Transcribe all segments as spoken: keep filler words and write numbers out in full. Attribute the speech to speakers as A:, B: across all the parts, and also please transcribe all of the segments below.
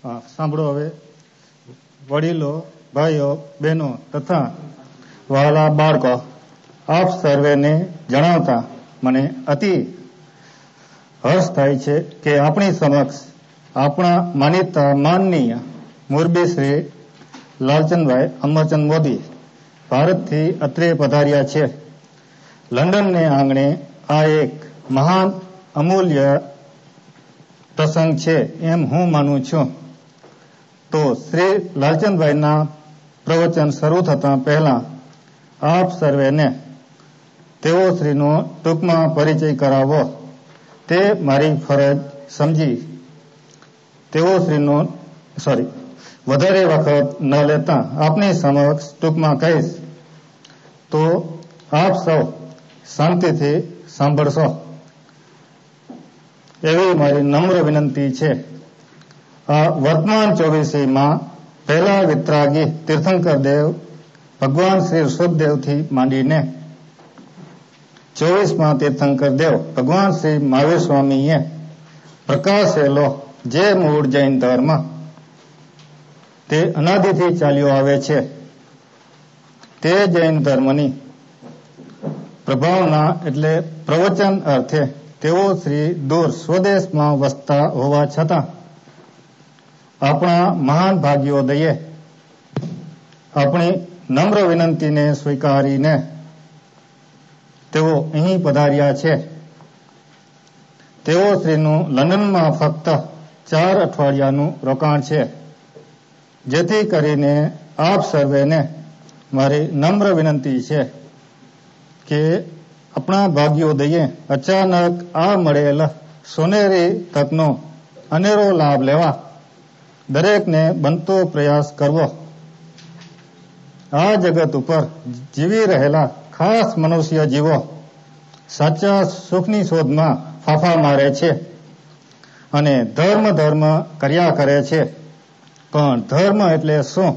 A: સાંભળો હવે વડીલો, ભાઈઓ, બહેનો તથા વહાલા બાળકો, આપ સર્વેને જણાવતા મને અતિ હર્ષ થાય છે કે આપણી સમક્ષ આપણા માનીતા માનનીય મોરબી શ્રી લાલચંદભાઈ અમરચંદ મોદી ભારતથી અત્રે પધાર્યા છે. લંડનને આંગણે આ એક મહાન અમૂલ્ય પ્રસંગ છે એમ હું માનું છું. તો શ્રી લાલચંદભાઈના પ્રવચન શરૂ થતા પહેલા આપ સર્વેને તેઓ શ્રીનો ટૂંકમાં પરિચય કરાવો તે મારી ફરજ સમજી તેઓ શ્રીનો સોરી વધારે વખત ન લેતા આપની સમક્ષ ટૂંકમાં કહીશ, તો આપ સૌ શાંતિથી સાંભળશો એવી મારી નમ્ર વિનંતી છે. આ વર્તમાન ચોવીસીમાં પહેલા વિતરાગી તીર્થંકર દેવ ભગવાન શ્રી ઋષભદેવથી માંડીને ચોવીસમાં તીર્થંકર દેવ ભગવાન શ્રી મહાવીર સ્વામીએ પ્રકાશેલો જે મૂળ જૈન ધર્મ તે અનાદિથી ચાલ્યો આવે છે, તે જૈન ધર્મની પ્રભાવના એટલે પ્રવચન અર્થે તેઓ શ્રી દૂર સ્વદેશમાં વસતા હોવા છતાં આપણા મહાન ભાગ્યોદયે આપણી નમ્ર વિનંતીને સ્વીકારીને તેઓ અહીં પધાર્યા છે. તેઓ શ્રીનું લંડનમાં ફક્ત ચાર અઠવાડિયાનું રોકાણ છે, જેથી કરીને આપ સર્વેને મારી નમ્ર વિનંતી છે કે આપણા ભાગ્યોદયે અચાનક આ મળેલ સોનેરી તકનો અનેરો લાભ લેવા દરેકને બનતો પ્રયાસ કરવો. આ જગત ઉપર જીવી રહેલા ખાસ મનુષ્ય જીવો સાચા સુખની શોધમાં ફાફા મારે છે અને ધર્મ ધર્મ કર્યા કરે છે. પણ ધર્મ એટલે શું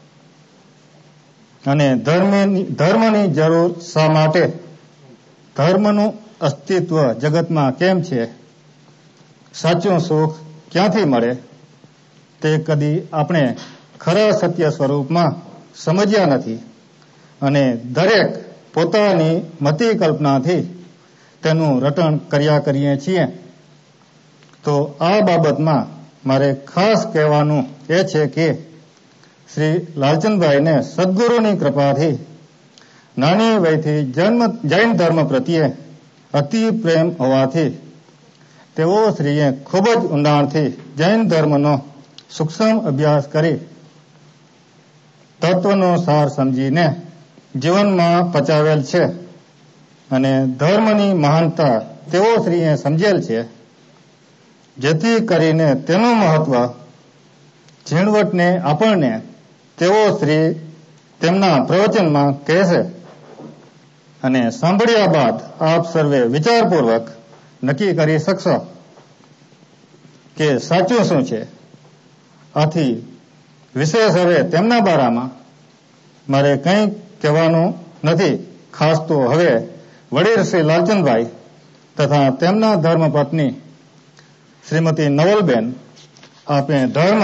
A: અને ધર્મની ધર્મની જરૂર શા માટે? ધર્મનું અસ્તિત્વ જગતમાં કેમ છે? સાચું સુખ ક્યાંથી મળે? તે કદી આપણે ખરા સત્ય સ્વરૂપમાં સમજ્યા નથી અને દરેક પોતાની મતિ કલ્પનાથી તેનું રટણ કર્યા કરીએ છીએ. તો આ બાબતમાં મારે ખાસ કહેવાનું એ છે કે શ્રી લાલચંદભાઈને સદગુરુની કૃપાથી નાની વયથી જન્મ જૈન ધર્મ પ્રત્યે અતિ પ્રેમ હોવાથી તેઓ શ્રીએ ખૂબ જ ઊંડાણથી જૈન ધર્મનો સૂક્ષ્મ અભ્યાસ કરી તત્વનો સાર સમજીને જીવનમાં પચાવેલ છે અને ધર્મની મહાનતા તેઓ શ્રીએ સમજેલ છે, જેથી કરીને તેનું મહત્વ ઝીણવટને આપણને તેઓ શ્રી તેમના પ્રવચનમાં કહેશે અને સાંભળ્યા બાદ આપ સર્વે વિચારપૂર્વક નક્કી કરી શકશો કે સાચું શું છે. આથી વિશેષ હવે તેમના બારામાં મારે કંઈ કહેવાનું નથી. ખાસ તો હવે વડીલ શ્રી લાલચંદભાઈ તથા તેમના ધર્મપત્ની શ્રીમતી નવલબેન આપે ધર્મ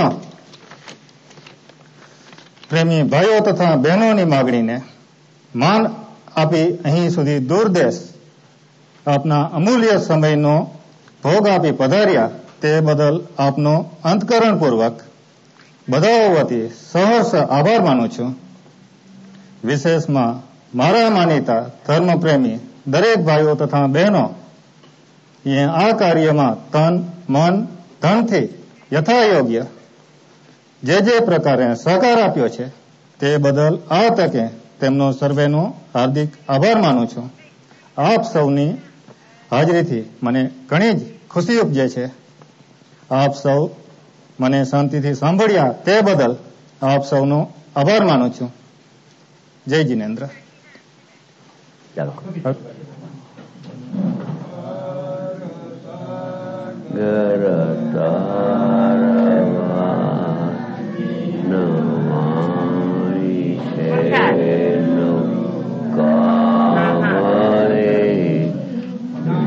A: પ્રેમી ભાઈઓ તથા બહેનોની માગણીને માન આપી અહીં સુધી દૂરદેશ આપના અમૂલ્ય સમયનો ભોગ આપી પધાર્યા તે બદલ આપનો અંતકરણપૂર્વક બધાઓ વતી સહર્ષ આભાર માનું છું. વિશેષમાં મારા માનીતા ધર્મપ્રેમી દરેક ભાઈઓ તથા બહેનો એ આ કાર્યમાં તન મન ધનથી યથાયોગ્ય જે જે પ્રકારે સહકાર આપ્યો છે તે બદલ આ તકે તેમનો સર્વેનો હાર્દિક આભાર માનું છું. આપ સૌની હાજરીથી મને ઘણી જ ખુશી ઉપજે છે. આપ સૌ મને શાંતિથી સાંભળ્યા તે બદલ આપ સૌનો આભાર માનું છું. જય જિનેન્દ્ર.
B: ચાલો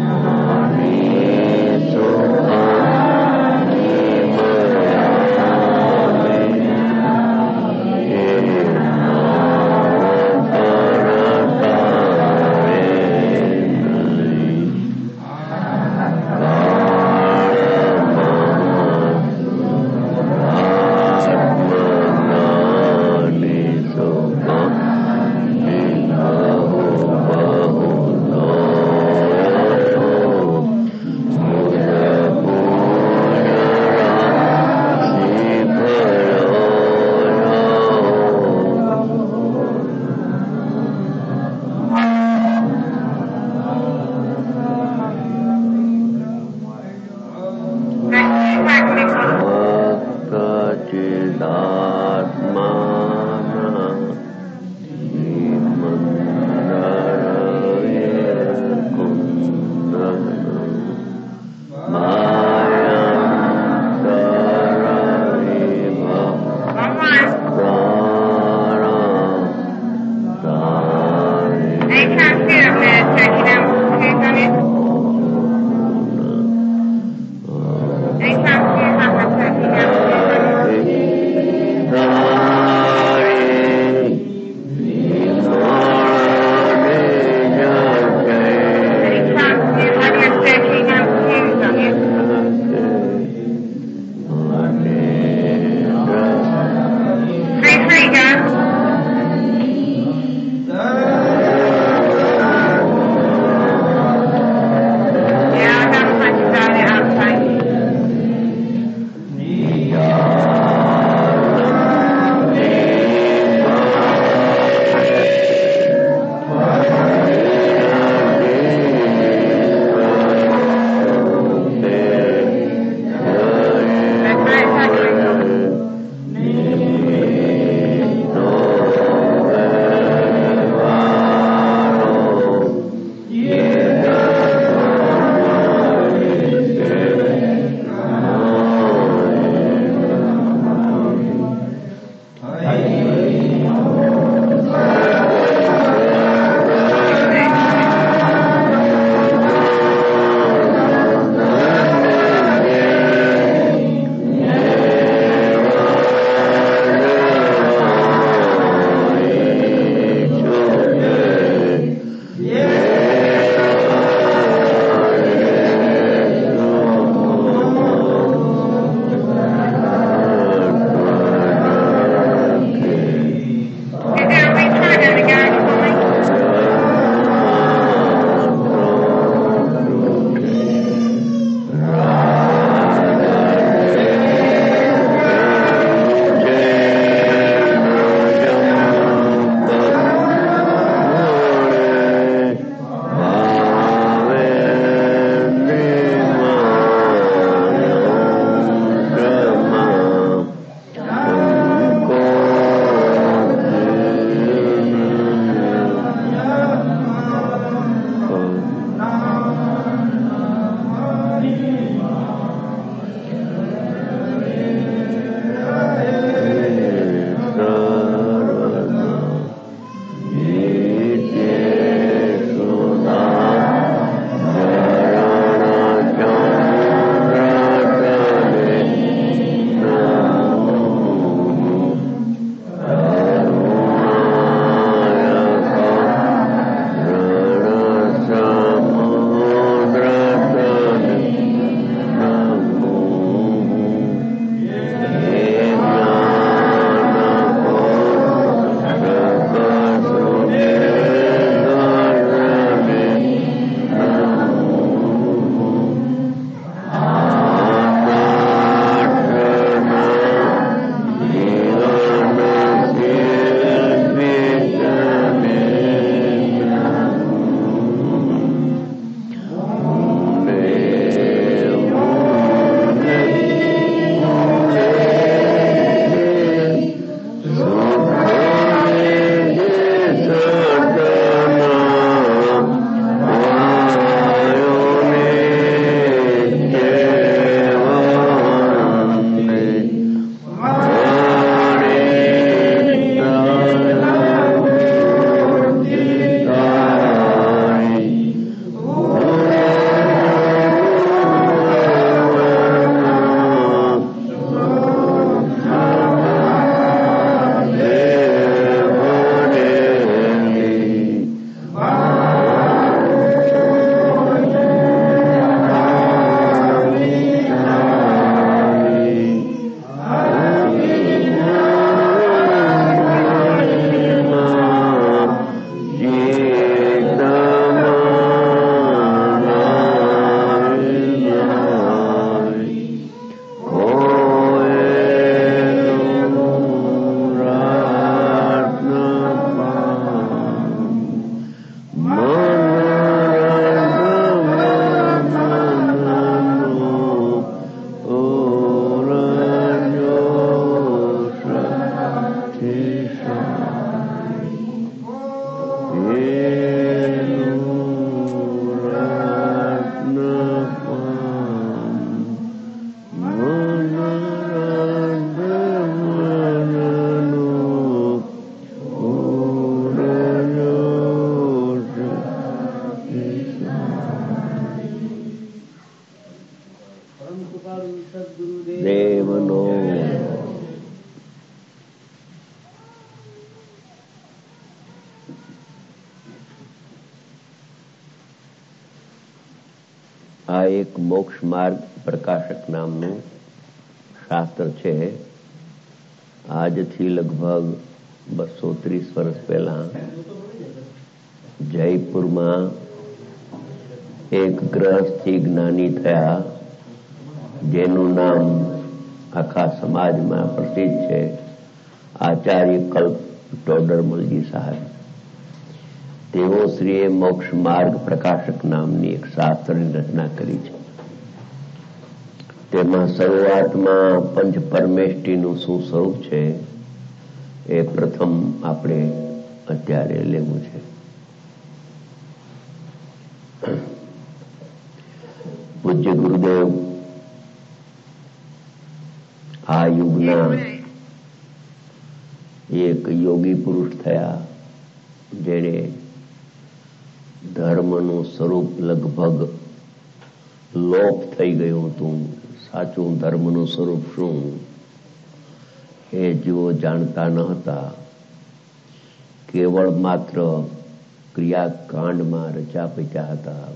B: ગરતાર
C: Anytime
B: દેવનો આ એક મોક્ષ માર્ગ પ્રકાશક નામનું શાસ્ત્ર છે. આજથી લગભગ બસો ત્રીસ વર્ષ પહેલા જયપુરમાં એક ગ્રહસ્થી જ્ઞાની થયા, જેનું નામ આખા સમાજમાં પ્રસિદ્ધ છે, આચાર્ય કલ્પ ટોડરમલજી સાહેબ. તેઓ શ્રીએ મોક્ષ માર્ગ પ્રકાશક નામની એક શાસ્ત્રની રચના કરી છે. તેમાં શરૂઆતમાં પંચ પરમેષ્ટિનું શું સ્વરૂપ છે એ પ્રથમ આપણે અત્યારે લેવું છે. પૂજ્ય ગુરુદેવ આ યુગના એક યોગી પુરુષ થયા, જેણે ધર્મનું સ્વરૂપ લગભગ લોપ થઈ ગયું હતું. સાચું ધર્મનું સ્વરૂપ શું એ જેઓ જાણતા ન હતા. કેવળ માત્ર ક્રિયાકાંડમાં રચા પચ્યા હતા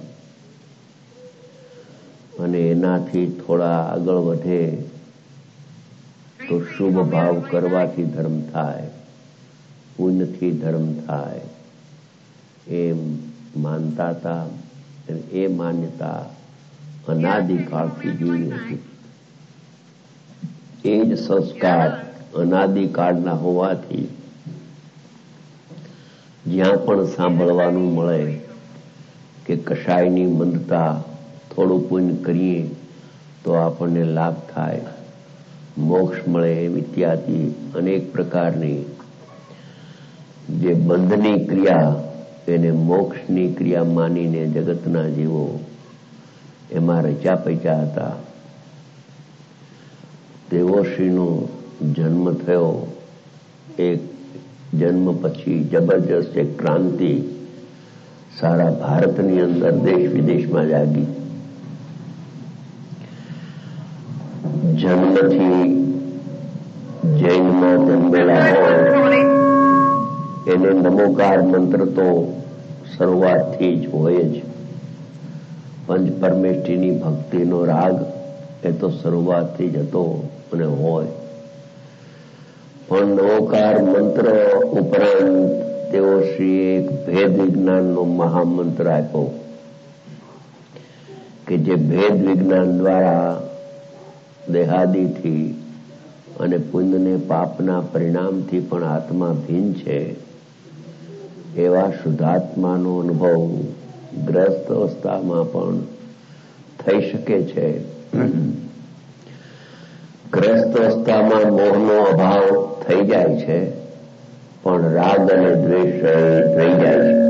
B: અને એનાથી થોડા આગળ વધે તો શુભ ભાવ કરવાથી ધર્મ થાય, પુણ્યથી ધર્મ થાય એમ માનતા હતા. એ માન્યતા અનાદિકાળથી જીવી હતી. એ જ સંસ્કાર અનાદિકાળના હોવાથી જ્યાં પણ સાંભળવાનું મળે કે કશાયની મંદતા, થોડું પુણ્ય કરીએ તો આપણને લાભ થાય, મોક્ષ મળે એમ ઇત્યાદિ અનેક પ્રકારની જે બંધની ક્રિયા એને મોક્ષની ક્રિયા માનીને જગતના જીવો એમાં રચા પચ્યા હતા. દેવોશ્રીનો જન્મ થયો. એક જન્મ પછી જબરજસ્ત એક ક્રાંતિ સારા ભારતની અંદર દેશ વિદેશમાં જાગી. જન્મથી જૈનમાં જન્મેલા હોય એને નમોકાર મંત્ર તો શરૂઆતથી જ હોય જ. પંચ પરમેષ્ટિની ભક્તિનો રાગ એ તો શરૂઆતથી જ હતો અને હોય. પણ નવોકાર મંત્ર ઉપરાંત તેઓ શ્રી એક ભેદ વિજ્ઞાનનો મહામંત્ર આપ્યો કે જે ભેદ વિજ્ઞાન દ્વારા દેહાદિથી અને પુણ્યને પાપના પરિણામથી પણ આત્મા ભિન્ન છે એવા શુદ્ધાત્માનો અનુભવ ગ્રસ્ત અવસ્થામાં પણ થઈ શકે છે. ગ્રસ્ત અવસ્થામાં મોહનો અભાવ થઈ જાય છે, પણ રાગ અને દ્વેષ રહી જાય છે.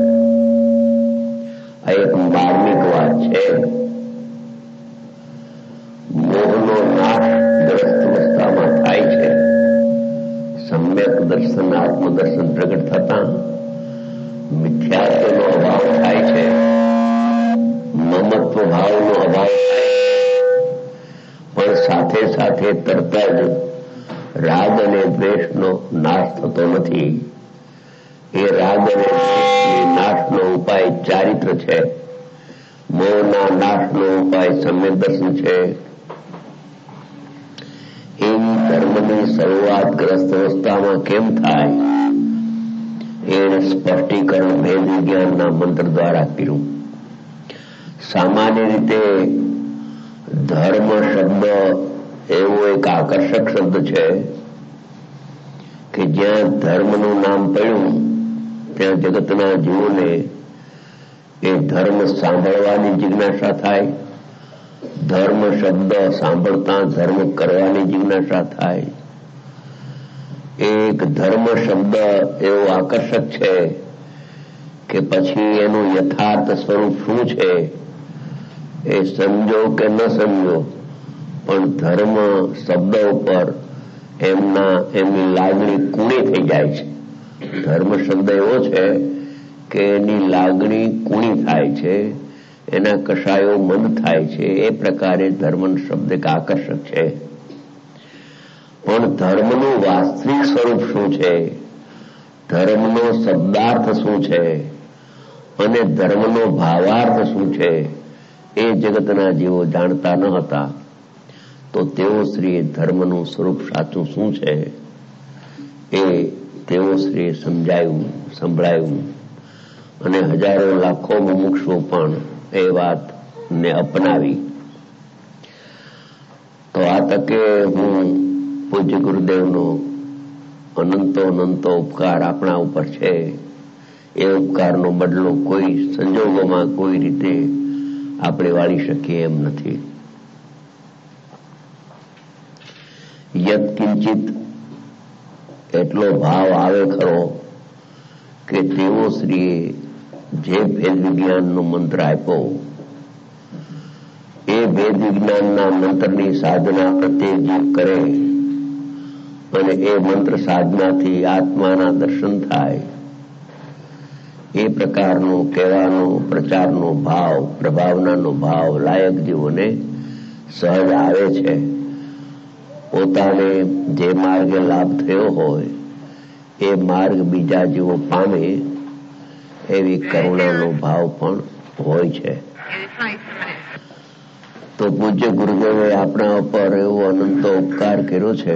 B: આ એક માર્મિક વાત છે. મોહનો નાશ ગ્રસ્ત અવસ્થામાં થાય છે. સમ્યક દર્શન, આત્મદર્શન પ્રગટ થતા મિથ્યાત્વનો અભાવ થાય છે, મમત્વ ભાવનો અભાવ થાય, પણ સાથે સાથે તરત જ રાગ અને દ્વેષનો નાશ થતો નથી. એ રાગ અને દ્વેષની નાશનો ઉપાય ચારિત્ર છે. મોહના નાશનો ઉપાય સમ્યક દર્શન છે. એવી ધર્મની શરૂઆત ગ્રસ્ત અવસ્થામાં કેમ થાય એને સ્પષ્ટીકરણ ભેદ વિજ્ઞાનના મંત્ર દ્વારા કર્યું. સામાન્ય રીતે ધર્મ શબ્દ એવો એક આકર્ષક શબ્દ છે કે જ્યાં ધર્મનું નામ પડ્યું ત્યાં જગતના જીવોને એ ધર્મ સાંભળવાની જિજ્ઞાસા થાય. ધર્મ શબ્દ સાંભળતા ધર્મ કરવાની જિજ્ઞાસા થાય. એક ધર્મ શબ્દ એવો આકર્ષક છે કે પછી એનું યથાર્થ સ્વરૂપ શું છે એ સમજો કે ન સમજો, પણ ધર્મ શબ્દ ઉપર એમના એમની લાગણી કૂણી થઈ જાય છે. ધર્મ શબ્દ એવો છે કે એની લાગણી કૂણી થાય છે, એના કશાયો મંદ થાય છે. એ પ્રકારે ધર્મ શબ્દ એક આકર્ષક છે. પણ ધર્મનું વાસ્તવિક સ્વરૂપ શું છે, ધર્મનો શબ્દાર્થ શું છે અને ધર્મનો ભાવાર્થ શું છે, એ જગતના જેવો જાણતા ન હતા. તો તેઓ શ્રીએ ધર્મનું સ્વરૂપ સાચું શું છે એ તેઓ શ્રીએ સમજાયું, સંભળાયું અને હજારો લાખો મુમુક્ષો પણ એ વાતને અપનાવી. તો આ તકે હું પૂજ્ય ગુરુદેવનો અનંતો અનંતો ઉપકાર આપણા ઉપર છે. એ ઉપકારનો બદલો કોઈ સંજોગોમાં કોઈ રીતે આપણે વાળી શકીએ એમ નથી. યત કિંચિત એટલો ભાવ આવે ખરો કે તેઓ શ્રીએ જે ભેદ વિજ્ઞાનનો મંત્ર આપ્યો, એ ભેદ વિજ્ઞાનના મંત્રની સાધના પ્રત્યેક જીવ કરે અને એ મંત્ર સાધનાથી આત્માના દર્શન થાય, એ પ્રકારનો કહેવાનો પ્રચારનો ભાવ, પ્રભાવનાનો ભાવ લાયક જીવોને સહજ આવે છે. પોતાને જે માર્ગે લાભ થયો હોય એ માર્ગ બીજા જીવો પામે એવી કરુણાનો ભાવ પણ હોય છે. તો પૂજ્ય ગુરુદેવે આપણા ઉપર એવો અનંતો ઉપકાર કર્યો છે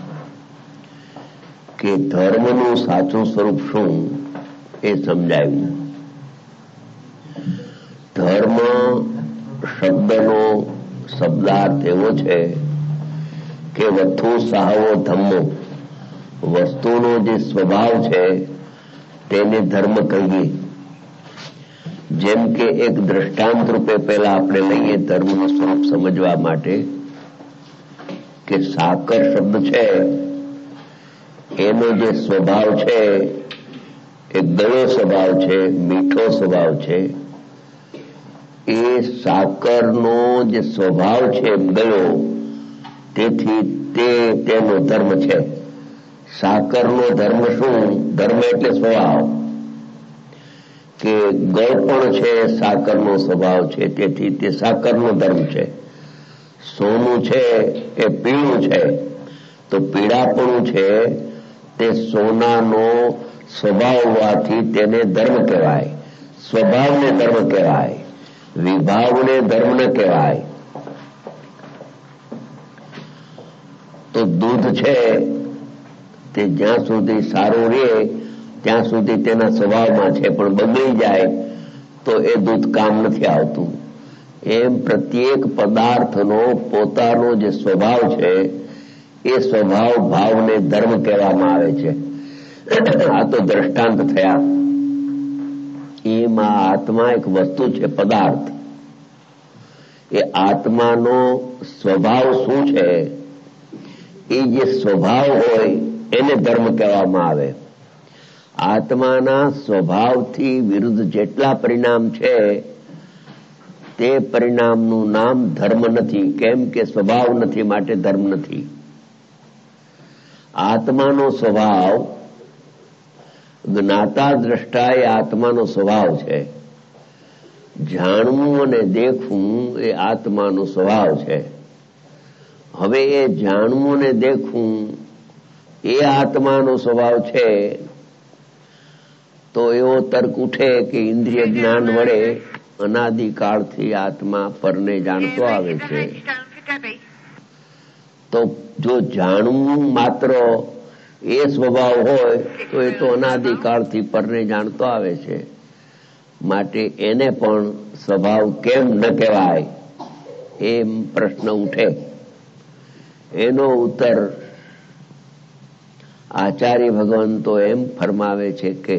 B: કે ધર્મનું સાચું સ્વરૂપ શું એ સમજાવ્યું. ધર્મ શબ્દનો શબ્દાર્થ એવો છે કે વસ્તુ સાહવો ધમ્મો, વસ્તુનો જે સ્વભાવ છે તેને ધર્મ કહીએ. જેમ કે એક દ્રષ્ટાંત રૂપે પહેલા આપણે લઈએ ધર્મનું સ્વરૂપ સમજવા માટે કે સાકર શબ્દ છે એનો જે સ્વભાવ છે એ ગળો સ્વભાવ છે, મીઠો સ્વભાવ છે. એ સાકરનો જે સ્વભાવ છે ગળો, તેથી તે તેનો ધર્મ છે. સાકરનો ધર્મ શું? ધર્મ એટલે સ્વભાવ, કે ગળ પણ છે સાકરનો સ્વભાવ છે, તેથી તે સાકરનો ધર્મ છે. સોનું છે એ પીળું છે, તો પીળાપણું છે તે સોનાનો સ્વભાવ હોવાથી તેને ધર્મ કહેવાય. સ્વભાવને ધર્મ કહેવાય, વિભાવને ધર્મ ન કહેવાય. તો દૂધ છે તે જ્યાં સુધી સારું રહે ત્યાં સુધી તેના સ્વભાવમાં છે, પણ બગડી જાય તો એ દૂધ કામ નથી આવતું. એમ પ્રત્યેક પદાર્થનો પોતાનો જે સ્વભાવ છે એ સ્વભાવ ભાવને ધર્મ કહેવામાં આવે છે. આ તો દ્રષ્ટાંત થયા. એમાં આત્મા એક વસ્તુ છે, પદાર્થ. એ આત્માનો સ્વભાવ શું છે, એ જે સ્વભાવ હોય એને ધર્મ કહેવામાં આવે. આત્માના સ્વભાવથી વિરુદ્ધ જેટલા પરિણામ છે તે પરિણામનું નામ ધર્મ નથી. કેમ કે સ્વભાવ નથી, માટે ધર્મ નથી. આત્માનો સ્વભાવ જ્ઞાતા દ્રષ્ટા એ આત્માનો સ્વભાવ છે. જાણવું અને દેખવું એ આત્માનો સ્વભાવ છે. હવે એ જાણવું ને દેખવું એ આત્માનો સ્વભાવ છે, તો એવો તર્ક ઉઠે કે ઇન્દ્રિય જ્ઞાન વડે અનાદિકાળથી આત્મા પરને જાણતો આવે છે. તો જો જાણવું માત્ર એ સ્વભાવ હોય તો એ તો અનાદિકાળથી પરને જાણતો આવે છે, માટે એને પણ સ્વભાવ કેમ ન કહેવાય એમ પ્રશ્ન ઉઠે. એનો ઉત્તર આચાર્ય ભગવાન તો એમ ફરમાવે છે કે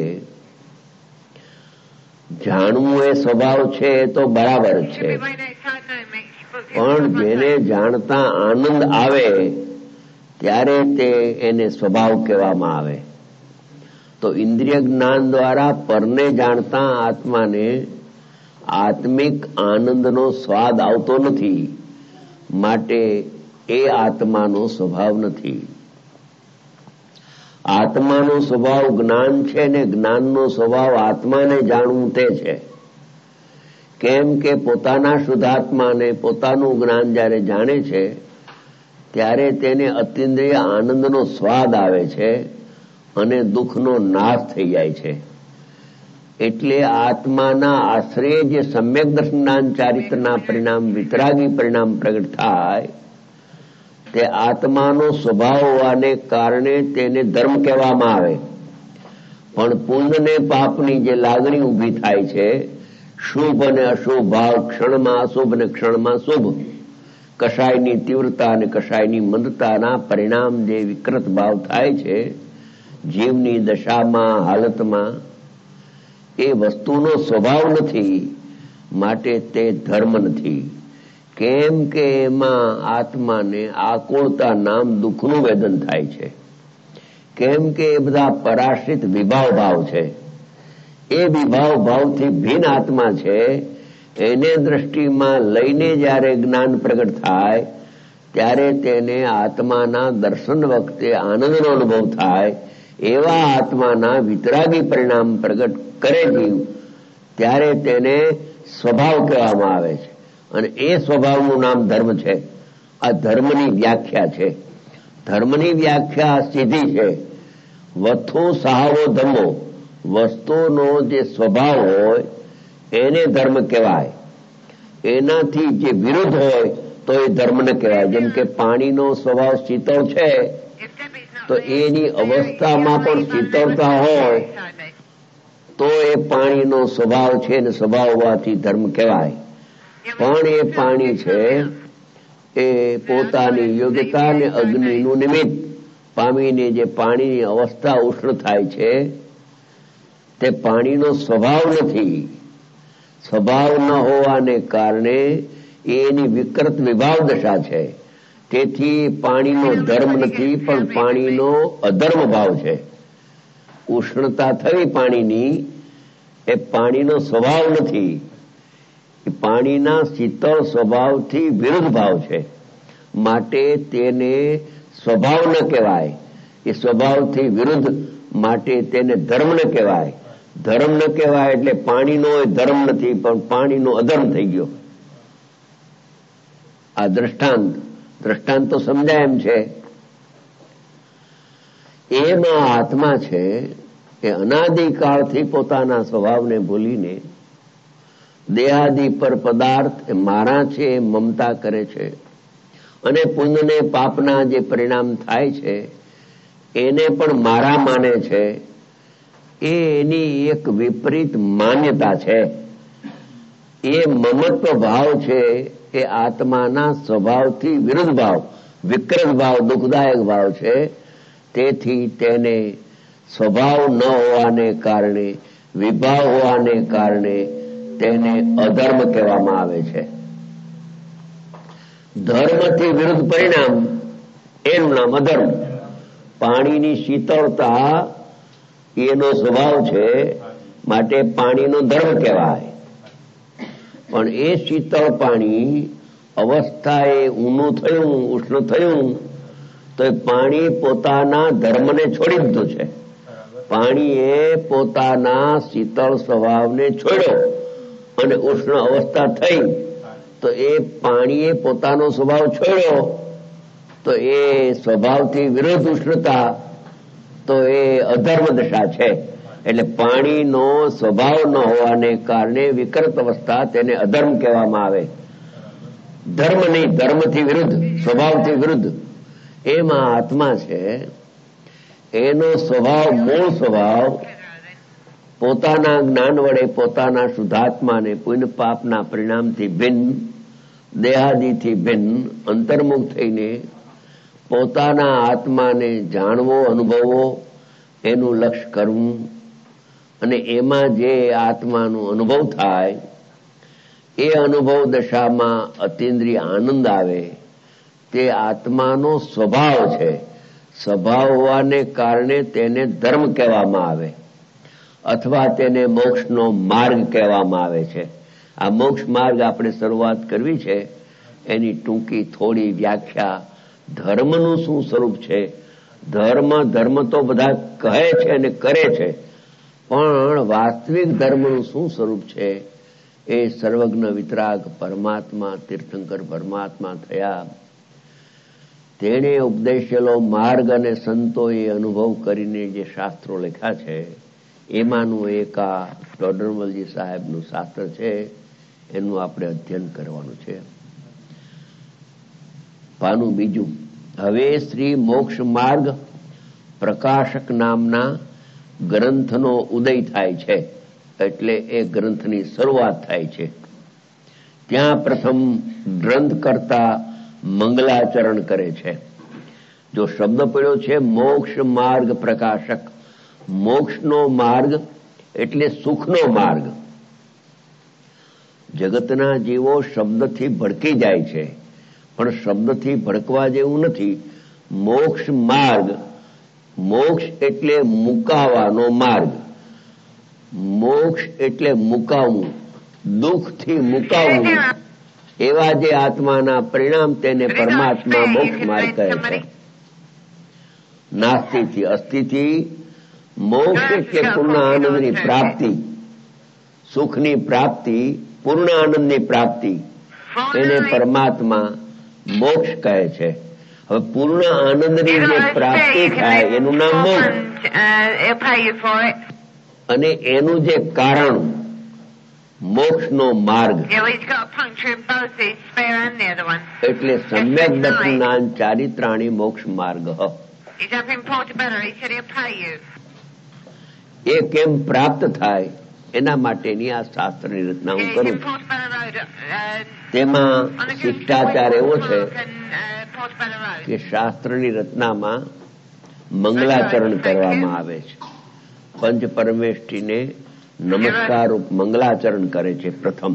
B: જાણવું એ સ્વભાવ છે એ તો બરાબર છે, પણ જેને જાણતા આનંદ આવે ત્યારે તે એને સ્વભાવ કહેવામાં આવે. તો ઇન્દ્રિય જ્ઞાન દ્વારા પરને જાણતા આત્માને આત્મિક આનંદનો સ્વાદ આવતો નથી, માટે એ આત્માનો સ્વભાવ નથી. આત્માનો સ્વભાવ જ્ઞાન છે ને જ્ઞાનનો સ્વભાવ આત્માને જાણવું તે છે. કેમ કે પોતાના શુદ્ધાત્માને પોતાનું જ્ઞાન જ્યારે જાણે છે ત્યારે તેને અતિન્દ્રિય આનંદનો સ્વાદ આવે છે અને દુઃખનો નાશ થઈ જાય છે. એટલે આત્માના આશ્રય જે સમ્યક દર્શનાન ચારિત્રના પરિણામ વિતરાગી પરિણામ પ્રગટ થાય તે આત્માનો સ્વભાવ હોવાને કારણે તેને ધર્મ કહેવામાં આવે. પણ પુણ્ય ને પાપની જે લાગણી ઊભી થાય છે, શુભ અને અશુભ ભાવ, ક્ષણમાં અશુભ અને ક્ષણમાં શુભ, કશાયની તીવ્રતા અને કશાયની મંદતાના પરિણામ જે વિકૃત ભાવ થાય છે જીવની દશામાં, હાલતમાં, એ વસ્તુનો સ્વભાવ નથી, માટે તે ધર્મ નથી. કેમ કે એમાં આત્માને આકુળતા નામ દુઃખનું વેદન થાય છે. કેમ કે એ બધા પરાશ્રિત વિભાવ ભાવ છે. એ વિભાવ ભાવથી ભિન્ન આત્મા છે. એને દ્રષ્ટિમાં લઈને જ્યારે જ્ઞાન પ્રગટ થાય ત્યારે તેને આત્માના દર્શન વખતે આનંદનો અનુભવ થાય. એવા આત્માના વિતરાગી પરિણામ પ્રગટ કરે જીવ ત્યારે તેને સ્વભાવ કહેવામાં આવે છે. અને એ સ્વભાવનું નામ ધર્મ છે. આ ધર્મની વ્યાખ્યા છે. ધર્મની વ્યાખ્યા સીધી છે. વથો સહાવો ધર્મો, વસ્તુનો જે સ્વભાવ હોય એને ધર્મ કહેવાય. એનાથી જે વિરુદ્ધ હોય તો એ ધર્મ ન કહેવાય. જેમ કે પાણીનો સ્વભાવ શીતળ છે તો એની અવસ્થામાં પણ શીતળતા હોય તો એ પાણીનો સ્વભાવ છે ને સ્વભાવ હોવાથી ધર્મ કહેવાય. પણ એ પાણી છે એ પોતાની યોગ્યતા અને અગ્નિનું નિમિત્ત પામીને જે પાણીની અવસ્થા ઉષ્ણ થાય છે તે પાણીનો સ્વભાવ નથી. સ્વભાવ ન હોવાને કારણે એની વિકૃત વિભાવ દશા છે. તેથી પાણીનો ધર્મ નથી પણ પાણીનો અધર્મ ભાવ છે. ઉષ્ણતા થવી પાણીની એ પાણીનો સ્વભાવ નથી. એ પાણીના શીતળ સ્વભાવથી વિરુદ્ધ ભાવ છે. માટે તેને સ્વભાવ ન કહેવાય. એ સ્વભાવથી વિરુદ્ધ, માટે તેને ધર્મ ન કહેવાય. ધર્મ ન કહેવાય એટલે પાણીનો એ ધર્મ નથી પણ પાણીનો અધર્મ થઈ ગયો. આ દ્રષ્ટાંત દ્રષ્ટાંત તો સમજાય એમ છે. એમાં આત્મા છે એ અનાદિકાળથી પોતાના સ્વભાવને ભૂલીને દેહાદિ પર પદાર્થ એ મારા છે એ મમતા કરે છે અને પુણ્યને પાપના જે પરિણામ થાય છે એને પણ મારા માને છે. એ એની એક વિપરીત માન્યતા છે. એ મમત્વ ભાવ છે એ આત્માના સ્વભાવથી વિરુદ્ધ ભાવ, વિકૃત ભાવ, દુઃખદાયક ભાવ છે. તેથી તેને સ્વભાવ ન હોવાને કારણે, વિભાવ હોવાને કારણે તેને અધર્મ કહેવામાં આવે છે. ધર્મથી વિરુદ્ધ પરિણામ એનું નામ અધર્મ. પાણીની શીતળતા એનો સ્વભાવ છે માટે પાણીનો ધર્મ કહેવાય. પણ એ શીતળ પાણી અવસ્થાએ ઊનું થયું, ઉષ્ણ થયું તો એ પાણી પોતાના ધર્મને છોડી દીધું છે. પાણીએ પોતાના શીતળ સ્વભાવને છોડ્યો અને ઉષ્ણ અવસ્થા થઈ તો એ પાણીએ પોતાનો સ્વભાવ છોડ્યો તો એ સ્વભાવથી વિરુદ્ધ ઉષ્ણતા તો એ અધર્મ દશા છે. એટલે પાણીનો સ્વભાવ ન હોવાને કારણે વિકૃત અવસ્થા તેને અધર્મ કહેવામાં આવે. ધર્મ નહીં, ધર્મથી વિરુદ્ધ, સ્વભાવથી વિરુદ્ધ. એમાં આત્મા છે એનો સ્વભાવ, મૂળ સ્વભાવ પોતાના જ્ઞાન વડે પોતાના શુદ્ધાત્માને પુણ્ય પાપના પરિણામથી ભિન્ન, દેહાદિથી ભિન્ન, અંતર્મુખ થઈને પોતાના આત્માને જાણવો, અનુભવવો, એનું લક્ષ્ય કરવું અને એમાં જે આત્માનો અનુભવ થાય એ અનુભવ દશામાં અતિન્દ્રિય આનંદ આવે તે આત્માનો સ્વભાવ છે. સ્વભાવ હોવાને કારણે તેને ધર્મ કહેવામાં આવે અથવા તેને મોક્ષનો માર્ગ કહેવામાં આવે છે. આ મોક્ષ માર્ગ આપણે શરૂઆત કરવી છે એની ટૂંકી થોડી વ્યાખ્યા. ધર્મનું શું સ્વરૂપ છે? ધર્મ ધર્મ તો બધા કહે છે અને કરે છે, પણ વાસ્તવિક ધર્મનું શું સ્વરૂપ છે એ સર્વજ્ઞ વિતરાગ પરમાત્મા તીર્થંકર પરમાત્મા થયા. તેણે ઉપદેશેલો માર્ગ અને સંતોએ અનુભવ કરીને જે શાસ્ત્રો લખ્યા છે એમાંનું એક આ ટોડરમલજી સાહેબનું શાસ્ત્ર છે, એનું આપણે અધ્યયન કરવાનું છે. પાનું બીજું. હવે શ્રી મોક્ષ માર્ગ પ્રકાશક નામના ગ્રંથનો ઉદય થાય છે, એટલે એ ગ્રંથની શરૂઆત થાય છે. ત્યાં પ્રથમ ગ્રંથ કરતા મંગલાચરણ કરે છે. જો શબ્દ પડ્યો છે મોક્ષ માર્ગ પ્રકાશક, મોક્ષનો માર્ગ એટલે સુખનો માર્ગ. જગતના જીવો શબ્દથી ભડકી જાય છે, પણ શબ્દથી ભડકવા જેવું નથી. મોક્ષ માર્ગ, મોક્ષ એટલે મુકાવાનો માર્ગ, મોક્ષ એટલે મુકાવવું, દુઃખથી મુકાવવું. એવા જે આત્માના પરિણામ તેને પરમાત્મા મોક્ષ માર્ગ કહે છે. નાસ્તિથી અસ્થિથી મોક્ષ એટલે પૂર્ણ આનંદની પ્રાપ્તિ, સુખની પ્રાપ્તિ, પૂર્ણ આનંદની પ્રાપ્તિ, એને પરમાત્મા મોક્ષ કહે છે. હવે પૂર્ણ આનંદની જે પ્રાપ્તિ થાય એનું નામ મોક્ષ, અને એનું જે કારણ મોક્ષનો માર્ગ એટલે સમ્યક દર્શનાન ચારિત્રાણી મોક્ષ માર્ગ. એ કેમ પ્રાપ્ત થાય એના માટેની આ શાસ્ત્રની રચના હું કરું. તેમાં શિષ્ટાચાર એવો છે કે શાસ્ત્રની રચનામાં મંગલાચરણ કરવામાં આવે છે. પંચ પરમેષ્ઠીને નમસ્કાર મંગલાચરણ કરે છે પ્રથમ.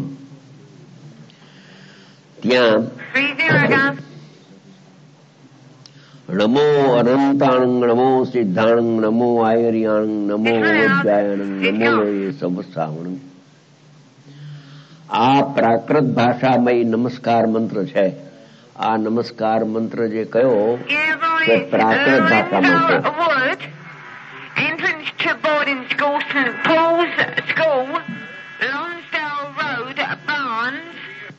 B: ત્યાં નમો અનંતાણંગ, નમો સિદ્ધાણંગ, નમો આયર્યાણંગ, નમો વૈદ્યાયણંગ, નમો એ સવસાવણંગ. આ પ્રાકૃત ભાષામય નમસ્કાર મંત્ર છે. આ નમસ્કાર મંત્ર જે કયો તે પ્રાકૃત ભાષામાં છે.
C: Entrance to boarding school, Saint Paul's School, Lonsdale Road, Barnes.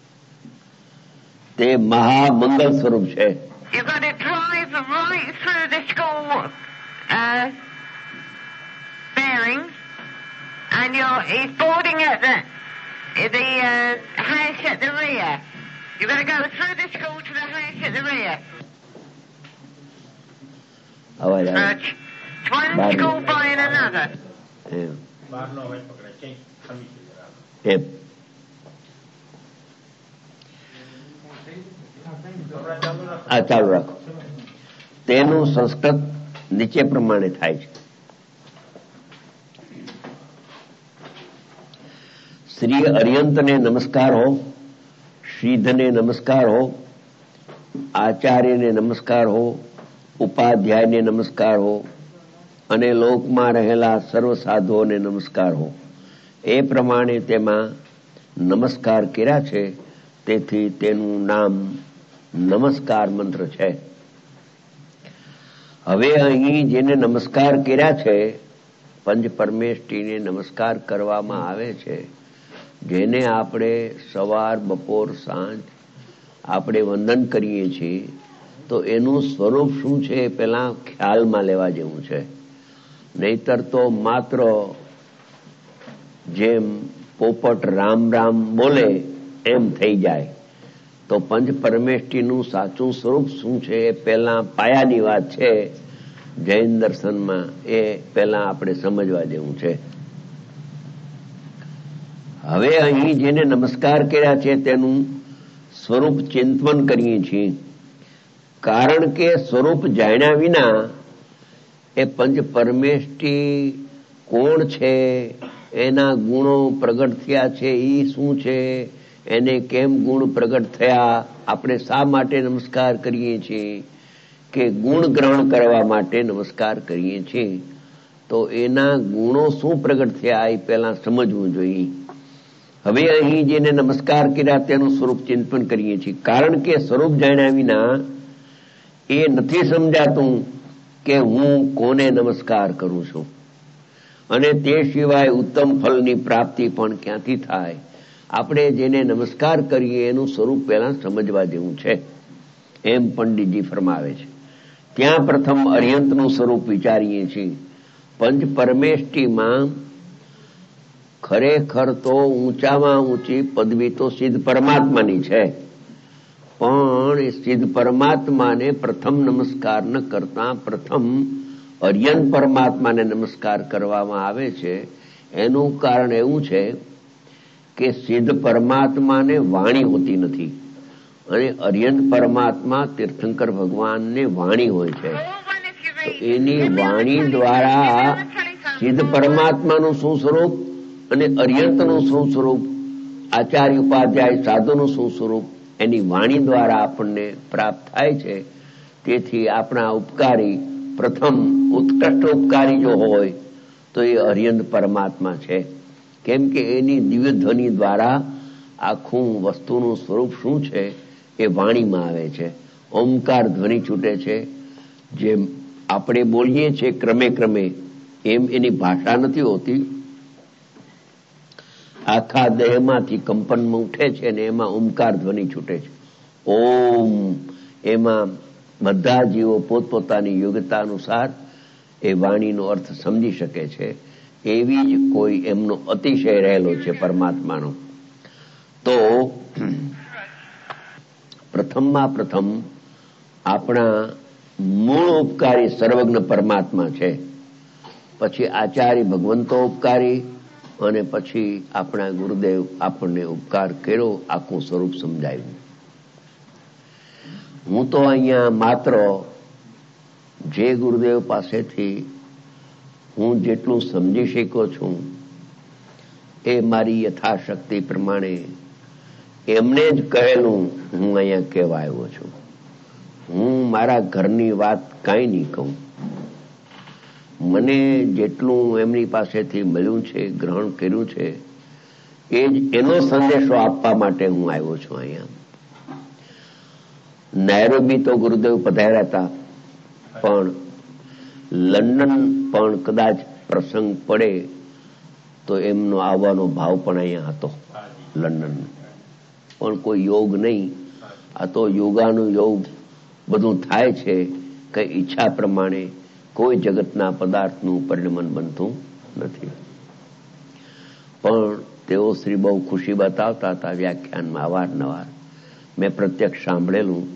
B: તે મહામંગલ સ્વરૂપ છે.
C: You've got to drive right through the school uh, bearings, and you're it's boarding at the the uh, house at the rear. You've got to go through the school to the house at the rear.
B: Oh, yeah.
C: Church. One school buying another.
B: એમ આ ચાલુ રાખો. તેનું સંસ્કૃત નીચે પ્રમાણે થાય છે. શ્રી અર્યંતને નમસ્કાર હો, શ્રીધને નમસ્કાર હો, આચાર્યને નમસ્કાર હો, ઉપાધ્યાયને નમસ્કાર હો, અને લોકમાં રહેલા સર્વ સાધુઓને નમસ્કાર હો. એ પ્રમાણે તેમાં નમસ્કાર કર્યા છે, તેથી તેનું નામ નમસ્કાર મંત્ર છે. હવે અહીં જેને નમસ્કાર કર્યા છે, પંચ પરમેષ્ઠીને નમસ્કાર કરવામાં આવે છે. જેને આપણે સવાર બપોર સાંજ આપણે વંદન કરીએ છીએ, તો એનું સ્વરૂપ શું છે એ પહેલા ખ્યાલમાં લેવા જેવું છે. નહીતર તો માત્ર જેમ પોપટ રામ રામ બોલે એમ થઈ જાય. તો પંચ પરમેષ્ઠીનું સાચું સ્વરૂપ શું છે એ પહેલા પાયાની વાત છે જૈન દર્શનમાં, એ પહેલા આપણે સમજવા જેવું છે. હવે અહીં જેને નમસ્કાર કર્યા છે તેનું સ્વરૂપ ચિંતન કરીએ છીએ. કારણ કે સ્વરૂપ જાણ્યા વિના એ પંચ પરમેષ્ઠી કોણ છે, એના ગુણો પ્રગટ થયા છે એ શું છે, એને કેમ ગુણ પ્રગટ થયા, આપણે શા માટે નમસ્કાર કરીએ છીએ કે ગુણ ગ્રહણ કરવા માટે નમસ્કાર કરીએ છીએ. તો એના ગુણો શું પ્રગટ થયા એ પહેલા સમજવું જોઈએ. હવે અહીં જેને નમસ્કાર કર્યા તેનું સ્વરૂપ ચિંતન કરીએ છીએ. કારણ કે સ્વરૂપ જાણ્યા વિના એ નથી સમજાતું કે હું કોને નમસ્કાર કરું છું, અને તે સિવાય ઉત્તમ ફળની પ્રાપ્તિ પણ ક્યાંથી થાય. આપણે જેને નમસ્કાર કરીએ એનું સ્વરૂપ પહેલા સમજવા જેવું છે, એમ પંડિતજી ફરમાવે છે. ત્યાં પ્રથમ અર્યંતનું સ્વરૂપ વિચારીએ છીએ. પંચ પરમેષ્ટિમાં ખરેખર તો ઊંચામાં ઊંચી પદવી તો સિદ્ધ પરમાત્માની છે, પણ એ સિદ્ધ પરમાત્માને પ્રથમ નમસ્કાર ન કરતા પ્રથમ અર્યંત પરમાત્માને નમસ્કાર કરવામાં આવે છે. એનું કારણ એવું છે કે સિદ્ધ પરમાત્માને વાણી હોતી નથી અને અર્યંત પરમાત્મા તીર્થંકર ભગવાનને વાણી હોય છે. તો એની વાણી દ્વારા સિદ્ધ પરમાત્માનું શું સ્વરૂપ અને અર્યંતનું શું સ્વરૂપ, આચાર્ય ઉપાધ્યાય સાધુનું શું સ્વરૂપ, એની વાણી દ્વારા આપણને પ્રાપ્ત થાય છે. તેથી આપણા ઉપકારી પ્રથમ ઉત્કૃષ્ટ ઉપકારી જો હોય તો એ અર્યંત પરમાત્મા છે. કેમ કે એની દિવ્ય ધ્વનિ દ્વારા આખું વસ્તુનું સ્વરૂપ શું છે એ વાણીમાં આવે છે. ઓમકાર ધ્વનિ છૂટે છે, જેમ આપણે બોલીએ છીએ ક્રમે ક્રમે એમ એની ભાષા નથી હોતી. આખા દેહમાંથી કંપનમાં ઉઠે છે અને એમાં ઓમકાર ધ્વનિ છૂટે છે. ઓમ એમાં બધા જીવો પોતપોતાની યોગ્યતા અનુસાર એ વાણીનો અર્થ સમજી શકે છે. એવી જ કોઈ એમનો અતિશય રહેલો છે પરમાત્માનો. તો પ્રથમમાં પ્રથમ આપણા મૂળ ઉપકારી સર્વજ્ઞ પરમાત્મા છે, પછી આચાર્ય ભગવંતો ઉપકારી અને પછી આપણા ગુરુદેવ આપણને ઉપકાર કર્યો, આખું સ્વરૂપ સમજાયું. હું તો અહીંયા માત્ર જે ગુરુદેવ પાસેથી હું જેટલું સમજી શક્યો છું એ મારી યથાશક્તિ પ્રમાણે એમને જ કહેલું હું અહીંયા કહેવા આવ્યો છું. હું મારા ઘરની વાત કાંઈ નહીં કહું. મને જેટલું એમની પાસેથી મળ્યું છે, ગ્રહણ કર્યું છે, એ જ એનો સંદેશો આપવા માટે હું આવ્યો છું અહીંયા. નૈરોબી તો ગુરુદેવ પધાર્યા હતા, પણ લંડન પણ કદાચ પ્રસંગ પડે તો એમનો આવવાનો ભાવ પણ અહીંયા હતો લંડન. પણ કોઈ યોગ નહીં, આ તો યોગાનું યોગ બધું થાય છે. કઈ ઈચ્છા પ્રમાણે કોઈ જગતના પદાર્થનું પરિણમન બનતું નથી. પણ તેઓ શ્રી બહુ ખુશી બતાવતા હતા વ્યાખ્યાનમાં અવારનવાર. મેં પ્રત્યક્ષ સાંભળેલું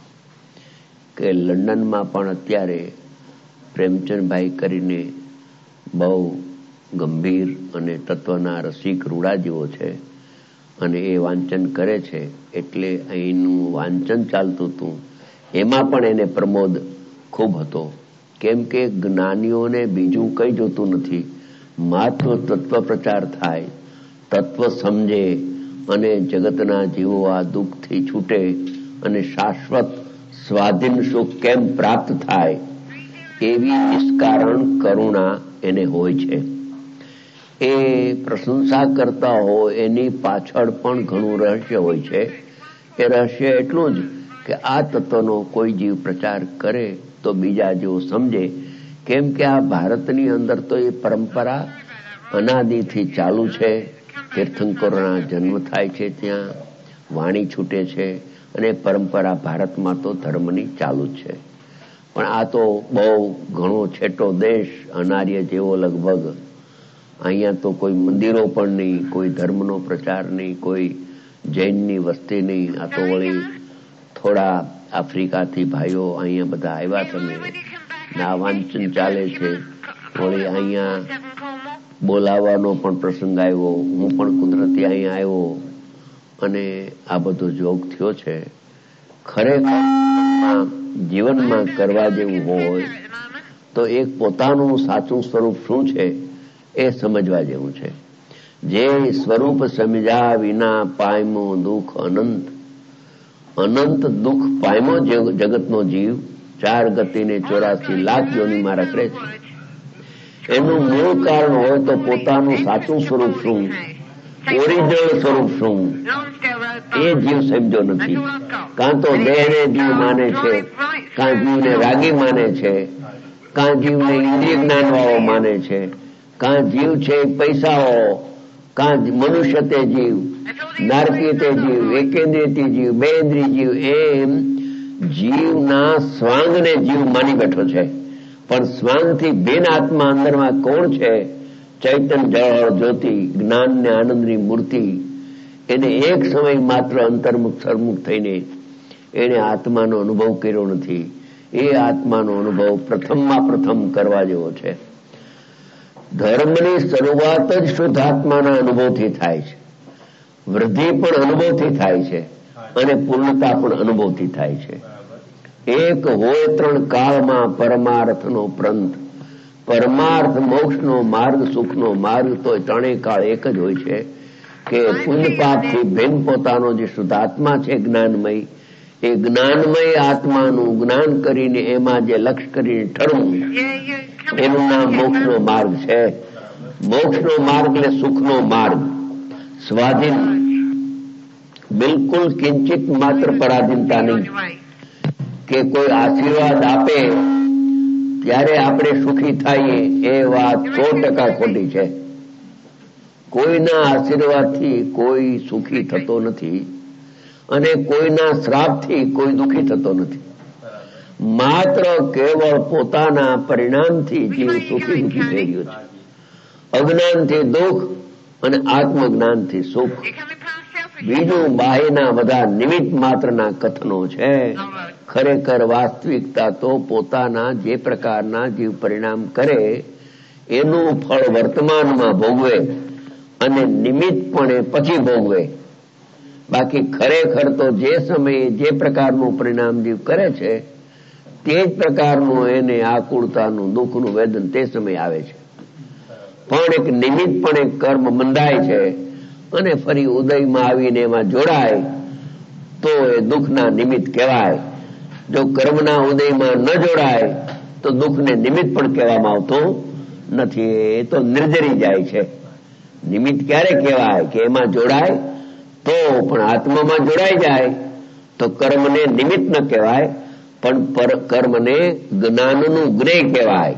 B: કે લંડનમાં પણ અત્યારે પ્રેમચંદભાઈ કરીને બહુ ગંભીર અને તત્વના રસિક રૂડાજીઓ છે અને એ વાંચન કરે છે. એટલે અહીંનું વાંચન ચાલતું હતું, એમાં પણ એને પ્રમોદ ખૂબ હતો. કેમ કે જ્ઞાનીઓને બીજું કઈ જોતું નથી, માત્ર તત્વ પ્રચાર થાય, તત્વ સમજે અને જગતના જીવો આ દુઃખથી છૂટે અને શાશ્વત સ્વાધીન સુખ કેમ પ્રાપ્ત થાય એવી નિષ્કારણ કરુણા એને હોય છે. એ પ્રશંસા કરતા હોય એની પાછળ પણ ઘણું રહસ્ય હોય છે. એ રહસ્ય એટલું જ કે આ તત્વનો કોઈ જીવ પ્રચાર કરે તો બીજા જેવો સમજે. કેમ કે આ ભારતની અંદર તો એ પરંપરા અનાદિથી ચાલુ છે. તીર્થંકરોના જન્મ થાય છે, ત્યાં વાણી છૂટે છે અને પરંપરા ભારતમાં તો ધર્મની ચાલુ જ છે. પણ આ તો બહુ ઘણો છેટો દેશ, અનાર્ય જેવો લગભગ. અહીંયા તો કોઈ મંદિરો પણ નહીં, કોઈ ધર્મનો પ્રચાર નહીં, કોઈ જૈનની વસ્તી નહીં. આ તો વળી થોડા આફ્રિકાથી ભાઈઓ અહીંયા બધા આવ્યા તમે ના વાંચન ચાલે છે. વળી અહીંયા બોલાવવાનો પણ પ્રસંગ આવ્યો, હું પણ કુદરતી અહીંયા આવ્યો અને આ બધો જોગ થયો છે. ખરેખર જીવનમાં કરવા જેવું હોય તો એક પોતાનું સાચું સ્વરૂપ શું છે એ સમજવા જેવું છે. જે સ્વરૂપ સમજ્યા વિના પાયમો દુઃખ અનંત. અનંત દુઃખ પાયમો જગતનો જીવ ચાર ગતિને ચોરાસી લાખ યોનિમાં રખડે છે. એનું મૂળ કારણ હોય તો પોતાનું સાચું સ્વરૂપ શું, ઓરિજિનલ સ્વરૂપ શું, એ જીવ સમજો નથી. કાં તો દેહને જીવ માને છે, કાં જીવને રાગી માને છે, કાં જીવને ઇન્દ્રિય જ્ઞાન વાળો માને છે, કાં જીવ છે પૈસાઓ કાં મનુષ્ય તે જીવ, નારકીય તે જીવ, એકેન્દ્રિય તે જીવ, બેન્દ્રિય જીવ, એમ જીવના સ્વાંગને જીવ માની બેઠો છે. પણ સ્વાંગથી ભિન્ન આત્મા અંદરમાં કોણ છે? ચૈતન્ય જળ જ્યોતિ, જ્ઞાન ને આનંદની મૂર્તિ. એને એક સમય માત્ર અંતર્મુખ સરમુખ થઈને એને આત્માનો અનુભવ કર્યો નથી. એ આત્માનો અનુભવ પ્રથમમાં પ્રથમ કરવા જેવો છે. ધર્મની શરૂઆત જ શુદ્ધ આત્માના અનુભવથી થાય છે. વૃદ્ધિ પણ અનુભવથી થાય છે અને પૂર્ણતા પણ અનુભવથી થાય છે. એક હોય ત્રણ કાળમાં પરમાર્થનો પ્રંત. પરમાર્થ મોક્ષનો માર્ગ, સુખનો માર્ગ તો ત્રણેય કાળ એક જ હોય છે કે પુણ્ય પાપથી ભિન્ન પોતાનો જે શુદ્ધ આત્મા છે જ્ઞાનમય, એ જ્ઞાનમય આત્માનું જ્ઞાન કરીને એમાં જે લક્ષ્ય કરીને ઠરવું, એનું નામ મોક્ષનો માર્ગ છે. મોક્ષનો માર્ગ એટલે સુખનો માર્ગ, સ્વાધીન, બિલકુલ કિંચિત માત્ર પરાધીનતા નહીં. કે કોઈ આશીર્વાદ આપે ત્યારે આપણે સુખી થઈએ, એ વાત સો ટકા ખોટી છે. કોઈના આશીર્વાદથી કોઈ સુખી થતો નથી અને કોઈના શ્રાપથી કોઈ દુઃખી થતો નથી. માત્ર કેવળ પોતાના પરિણામથી જીવ સુખી દુઃખી થઈ રહ્યો છે. અજ્ઞાનથી દુઃખ અને આત્મજ્ઞાનથી સુખ. બીજું બાહ્યના બધા નિમિત્ત માત્રના કથનો છે. ખરેખર વાસ્તવિકતા તો પોતાના જે પ્રકારના જીવ પરિણામ કરે એનું ફળ વર્તમાનમાં ભોગવે અને નિમિત્તપણે પછી ભોગવે. બાકી ખરેખર તો જે સમયે જે પ્રકારનું પરિણામ જીવ કરે છે તે જ પ્રકારનું એને આકુળતાનું, દુઃખનું વેદન તે સમય આવે છે. પણ એક નિમિત્તપણે કર્મ બંધાય છે અને ફરી ઉદયમાં આવીને એમાં જોડાય તો એ દુઃખના નિમિત્ત કહેવાય. જો કર્મના ઉદયમાં ન જોડાય તો દુઃખને નિમિત્ત પણ કહેવામાં આવતું નથી. એ તો નિર્જરી જાય છે. નિમિત્ત ક્યારે કહેવાય કે એમાં જોડાય તો, પણ આત્મામાં જોડાઈ જાય તો કર્મને નિમિત્ત ન કહેવાય, પણ કર્મને જ્ઞાનનું જ્ઞેય કહેવાય.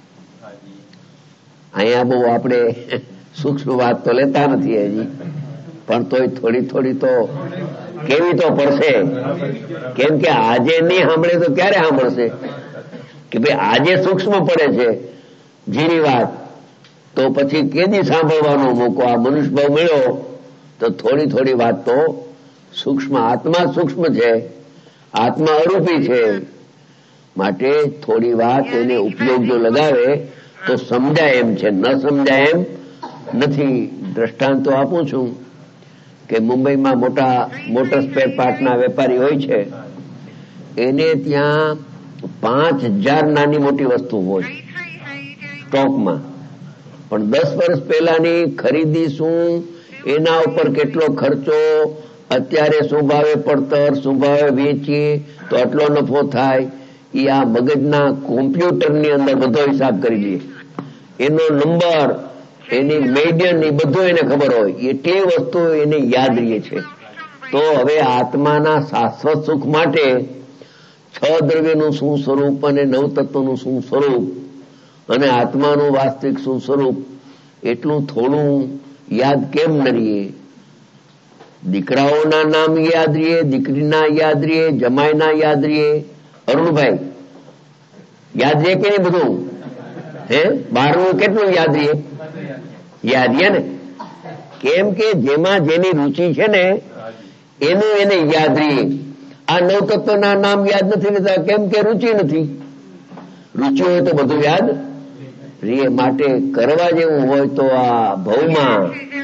B: અહીંયા બહુ આપણે સૂક્ષ્મ વાત તો લેતા નથી હજી, પણ તોય થોડી થોડી તો કેવી તો પડશે. કેમ કે આજે નહીં સાંભળે તો ક્યારે સાંભળશે? કે ભાઈ આજે સૂક્ષ્મ પડે છે જીની વાત, તો પછી કેદી સાંભળવાનો મોકો? આ મનુષ્ય ભાવ મળ્યો તો થોડી થોડી વાત તો સૂક્ષ્મ, આત્મા સૂક્ષ્મ છે, આત્મા અરૂપી છે. માટે થોડી વાત એને ઉપયોગ જો લગાવે તો સમજાય એમ છે, ન સમજાય એમ નથી. દ્રષ્ટાંતો આપું છું કે મુંબઈમાં મોટા મોટર સ્પેર પાર્ટના વેપારી હોય છે, એને ત્યાં પાંચ હજાર નાની મોટી વસ્તુ હોય સ્ટોકમાં, પણ દસ વર્ષ પહેલાની ખરીદી શું, એના ઉપર કેટલો ખર્ચો, અત્યારે શું ભાવે પડતર, શું ભાવે વેચીએ તો આટલો નફો થાય, એ આ મગજના કોમ્પ્યુટરની અંદર બધો હિસાબ કરી દે. એનો નંબર, એની મેડિયન, એ બધું એને ખબર હોય. એટલી વસ્તુ એને યાદ રહે છે. તો હવે આત્માના શાશ્વત સુખ માટે છ દ્રવ્યનું શું સ્વરૂપ અને નવ તત્વનું શું સ્વરૂપ અને આત્માનું વાસ્તવિક શું સ્વરૂપ, એટલું થોડું યાદ કેમ ન રહીએ? દીકરાઓના નામ યાદ રહીએ, દીકરીના યાદ રહીએ, જમાઈના યાદ રહીએ. અરુણભાઈ યાદ રહીએ કે નહીં બધું? હે, બારનું કેટલું યાદ રહીએ? યાદ રહીએ ને. કેમ કે જેમાં જેની રુચિ છે ને એનું એને યાદ રહીએ. આ નવ તત્વના નામ યાદ નથી રહેતા, કેમ કે રુચિ નથી. રુચિ હોય તો બધું યાદ રહીએ. માટે કરવા જેવું હોય તો આ ભવમાં,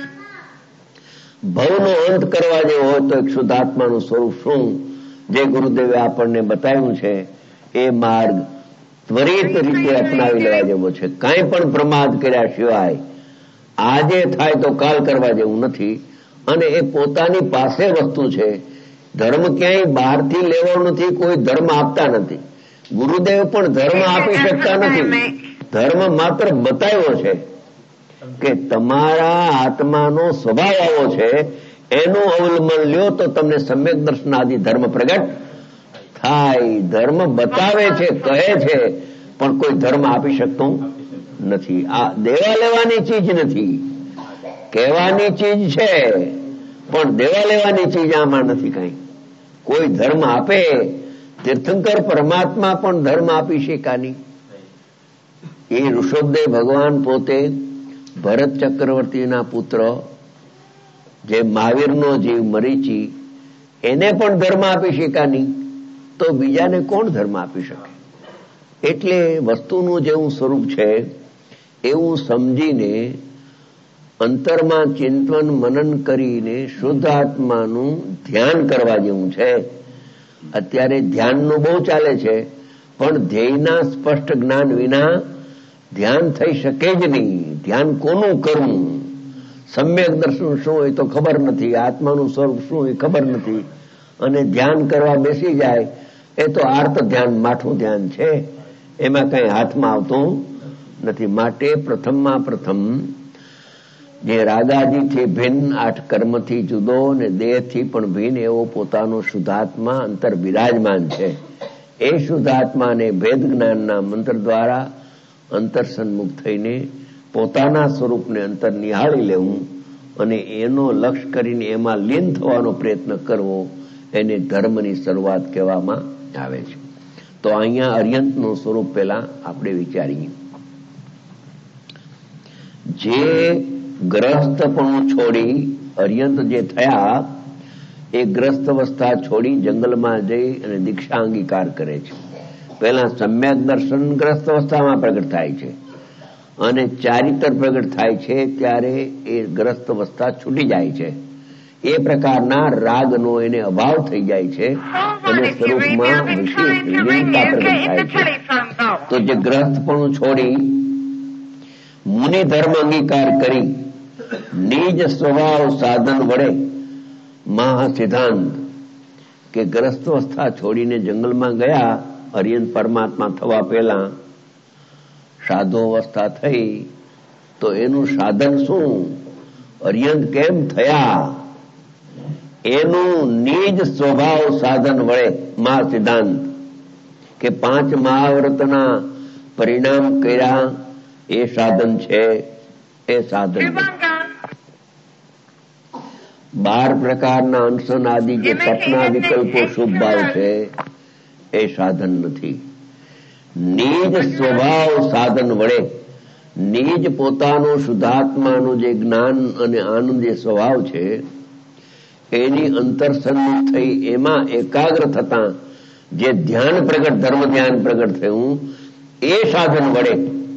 B: ભવનો અંત કરવા જેવો હોય તો એક શુદ્ધાત્માનું સ્વરૂપ શું, જે ગુરુદેવે આપણને બતાવ્યું છે, એ માર્ગ ત્વરિત રીતે અપનાવી લેવા જેવો છે. કાંઈ પણ પ્રમાદ કર્યા સિવાય આજે થાય તો કાલ કરવા જેવું નથી. અને એ પોતાની પાસે વસ્તુ છે. ધર્મ ક્યાંય બહારથી લેવો નથી, કોઈ ધર્મ આપતા નથી. ગુરુદેવ પણ ધર્મ આપી શકતા નથી. ધર્મ માત્ર બતાવ્યો છે કે તમારા આત્માનો સ્વભાવ આવો છે, એનું અવલંબન લ્યો તો તમને સમ્યક દર્શન આદિ ધર્મ પ્રગટ થાય. ધર્મ બતાવે છે, કહે છે, પણ કોઈ ધર્મ આપી શકતું નથી. આ દેવા લેવાની ચીજ નથી. કહેવાની ચીજ છે, પણ દેવા લેવાની ચીજ આમાં નથી કઈ. કોઈ ધર્મ આપે, તીર્થંકર પરમાત્મા પણ ધર્મ આપી શકાની. એ ઋષભદેવ ભગવાન પોતે ભરત ચક્રવર્તીના પુત્ર, જે મહાવીરનો જીવ મરીચી, એને પણ ધર્મ આપી શકાની, તો બીજાને કોણ ધર્મ આપી શકે? એટલે વસ્તુનું જેવું સ્વરૂપ છે એવું સમજીને અંતરમાં ચિંતન મનન કરીને શુદ્ધ આત્માનું ધ્યાન કરવા જેવું છે. અત્યારે ધ્યાનનું બહુ ચાલે છે, પણ ધ્યેયના સ્પષ્ટ જ્ઞાન વિના ધ્યાન થઈ શકે જ નહીં. ધ્યાન કોનું કરવું, સમ્યક દર્શન શું હોય તો ખબર નથી, આત્માનું સ્વરૂપ શું હોય ખબર નથી, અને ધ્યાન કરવા બેસી જાય એ તો આર્ત ધ્યાન, માઠું ધ્યાન છે, એમાં કઈ હાથમાં આવતું નથી. માટે પ્રથમમાં પ્રથમ જે રાગાદીથી ભિન્ન, આઠ કર્મથી જુદો ને દેહથી પણ ભિન્ન એવો પોતાનો શુદ્ધાત્મા અંતર બિરાજમાન છે. એ શુદ્ધાત્માને ભેદ જ્ઞાનના મંત્ર દ્વારા અંતર સન્મુખ થઈને પોતાના સ્વરૂપને અંતર નિહાળી લેવું અને એનો લક્ષ્ય કરીને એમાં લીન થવાનો પ્રયત્ન કરવો, એને ધર્મની શરૂઆત કહેવામાં આવે છે. તો અહીંયા અર્યંતનું સ્વરૂપ પહેલા આપણે વિચારીએ. જે ગ્રસ્તપણું છોડી અર્યંત જે થયા, એ ગ્રસ્ત અવસ્થા છોડી જંગલમાં જઈ અને દીક્ષા અંગીકાર કરે છે. પહેલા સમ્યક દર્શન ગ્રસ્ત અવસ્થામાં પ્રગટ થાય છે, અને ચારિત્ર પ્રગટ થાય છે ત્યારે એ ગ્રસ્ત અવસ્થા છૂટી જાય છે. એ પ્રકારના રાગનો એને અભાવ થઈ જાય છે અને સ્વરૂપમાં વિશેષ લીનતા પ્રગટ થાય છે. તો જે ગ્રસ્તપણું છોડી મુનિ ધર્મ અંગીકાર કરી નિજ સ્વભાવ સાધન વડે મહા સિદ્ધાંત કે ગ્રસ્ત અવસ્થા છોડીને જંગલમાં ગયા, અર્યંત પરમાત્મા થવા પહેલા સાધો અવસ્થા થઈ, તો એનું સાધન શું, અર્યંત કેમ થયા, એનું નિજ સ્વભાવ સાધન વડે મહા સિદ્ધાંત કે પાંચ મહાવ્રતના પરિણામ કર્યા, એ સાધન છે. એ સાધન બાર પ્રકારના અનશન આદિ જે તપના વિકલ્પો શુભ ભાવ છે, એ સાધન નથી. નિજ સ્વભાવ સાધન વડે નિજ પોતાનો શુદ્ધાત્માનું જે જ્ઞાન અને આનંદ જે સ્વભાવ છે, એની અંતર સન્મુખ થઈ એમાં એકાગ્ર થતા જે ધ્યાન પ્રગટ, ધર્મ ધ્યાન પ્રગટ થયું, એ સાધન વડે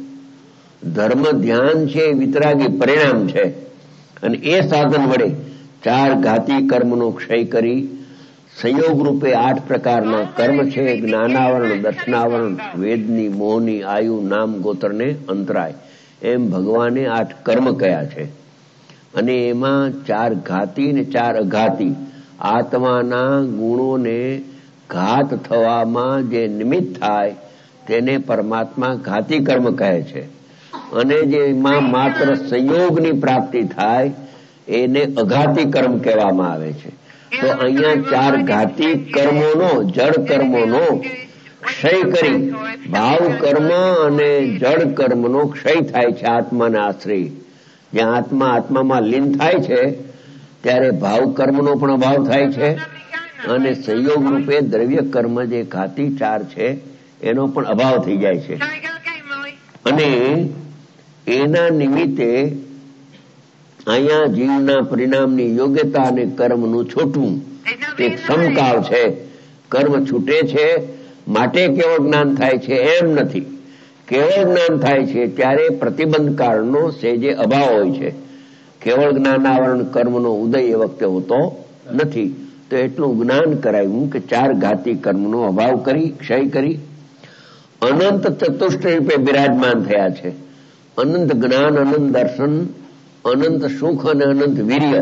B: ધર્મ ધ્યાન છે, વિતરાગી પરિણામ છે, અને એ સાધન વડે ચાર ઘાતી કર્મનો ક્ષય કરી સંયોગ રૂપે આઠ પ્રકારના કર્મ છે, જ્ઞાનાવરણ, દર્શનાવરણ, વેદની, મોહની, આયુ, નામ, ગોત્રને અંતરાય, એમ ભગવાને આઠ કર્મ કયા છે. અને એમાં ચાર ઘાતી ને ચાર અઘાતી, આત્માના ગુણોને ઘાત થવામાં જે નિમિત્ત થાય તેને પરમાત્મા ઘાતી કર્મ કહે છે, અને જેમાં માત્ર સંયોગની પ્રાપ્તિ થાય એને અઘાતી કર્મ કહેવામાં આવે છે. તો અહીંયા ચાર ઘાતી કર્મોનો, જડ કર્મોનો ક્ષય કરી ભાવ કર્મ અને જડ કર્મનો ક્ષય થાય છે આત્માના આશ્રય. જ્યાં આત્મા આત્મામાં લીન થાય છે ત્યારે ભાવ કર્મનો પણ અભાવ થાય છે, અને સંયોગ રૂપે દ્રવ્ય કર્મ જે ઘાતી ચાર છે એનો પણ અભાવ થઈ જાય છે. અને એના નિમિત્તે અહીંયા જીવના પરિણામની યોગ્યતા અને કર્મનું છૂટવું એક સમકાવ છે. કર્મ છૂટે છે માટે કેવળ જ્ઞાન થાય છે એમ નથી. કેવળ જ્ઞાન થાય છે ત્યારે પ્રતિબંધ કાળનો સેજે અભાવ હોય છે. કેવળ જ્ઞાનાવરણ કર્મનો ઉદય એ વખતે હોતો નથી. તો એટલું જ્ઞાન કરાવ્યું કે ચાર ઘાતી કર્મનો અભાવ કરી, ક્ષય કરી અનંત ચતુષ્ટ રૂપે બિરાજમાન થયા છે. અનંત જ્ઞાન, અનંત દર્શન, અનંત સુખ અને અનંત વીર્ય.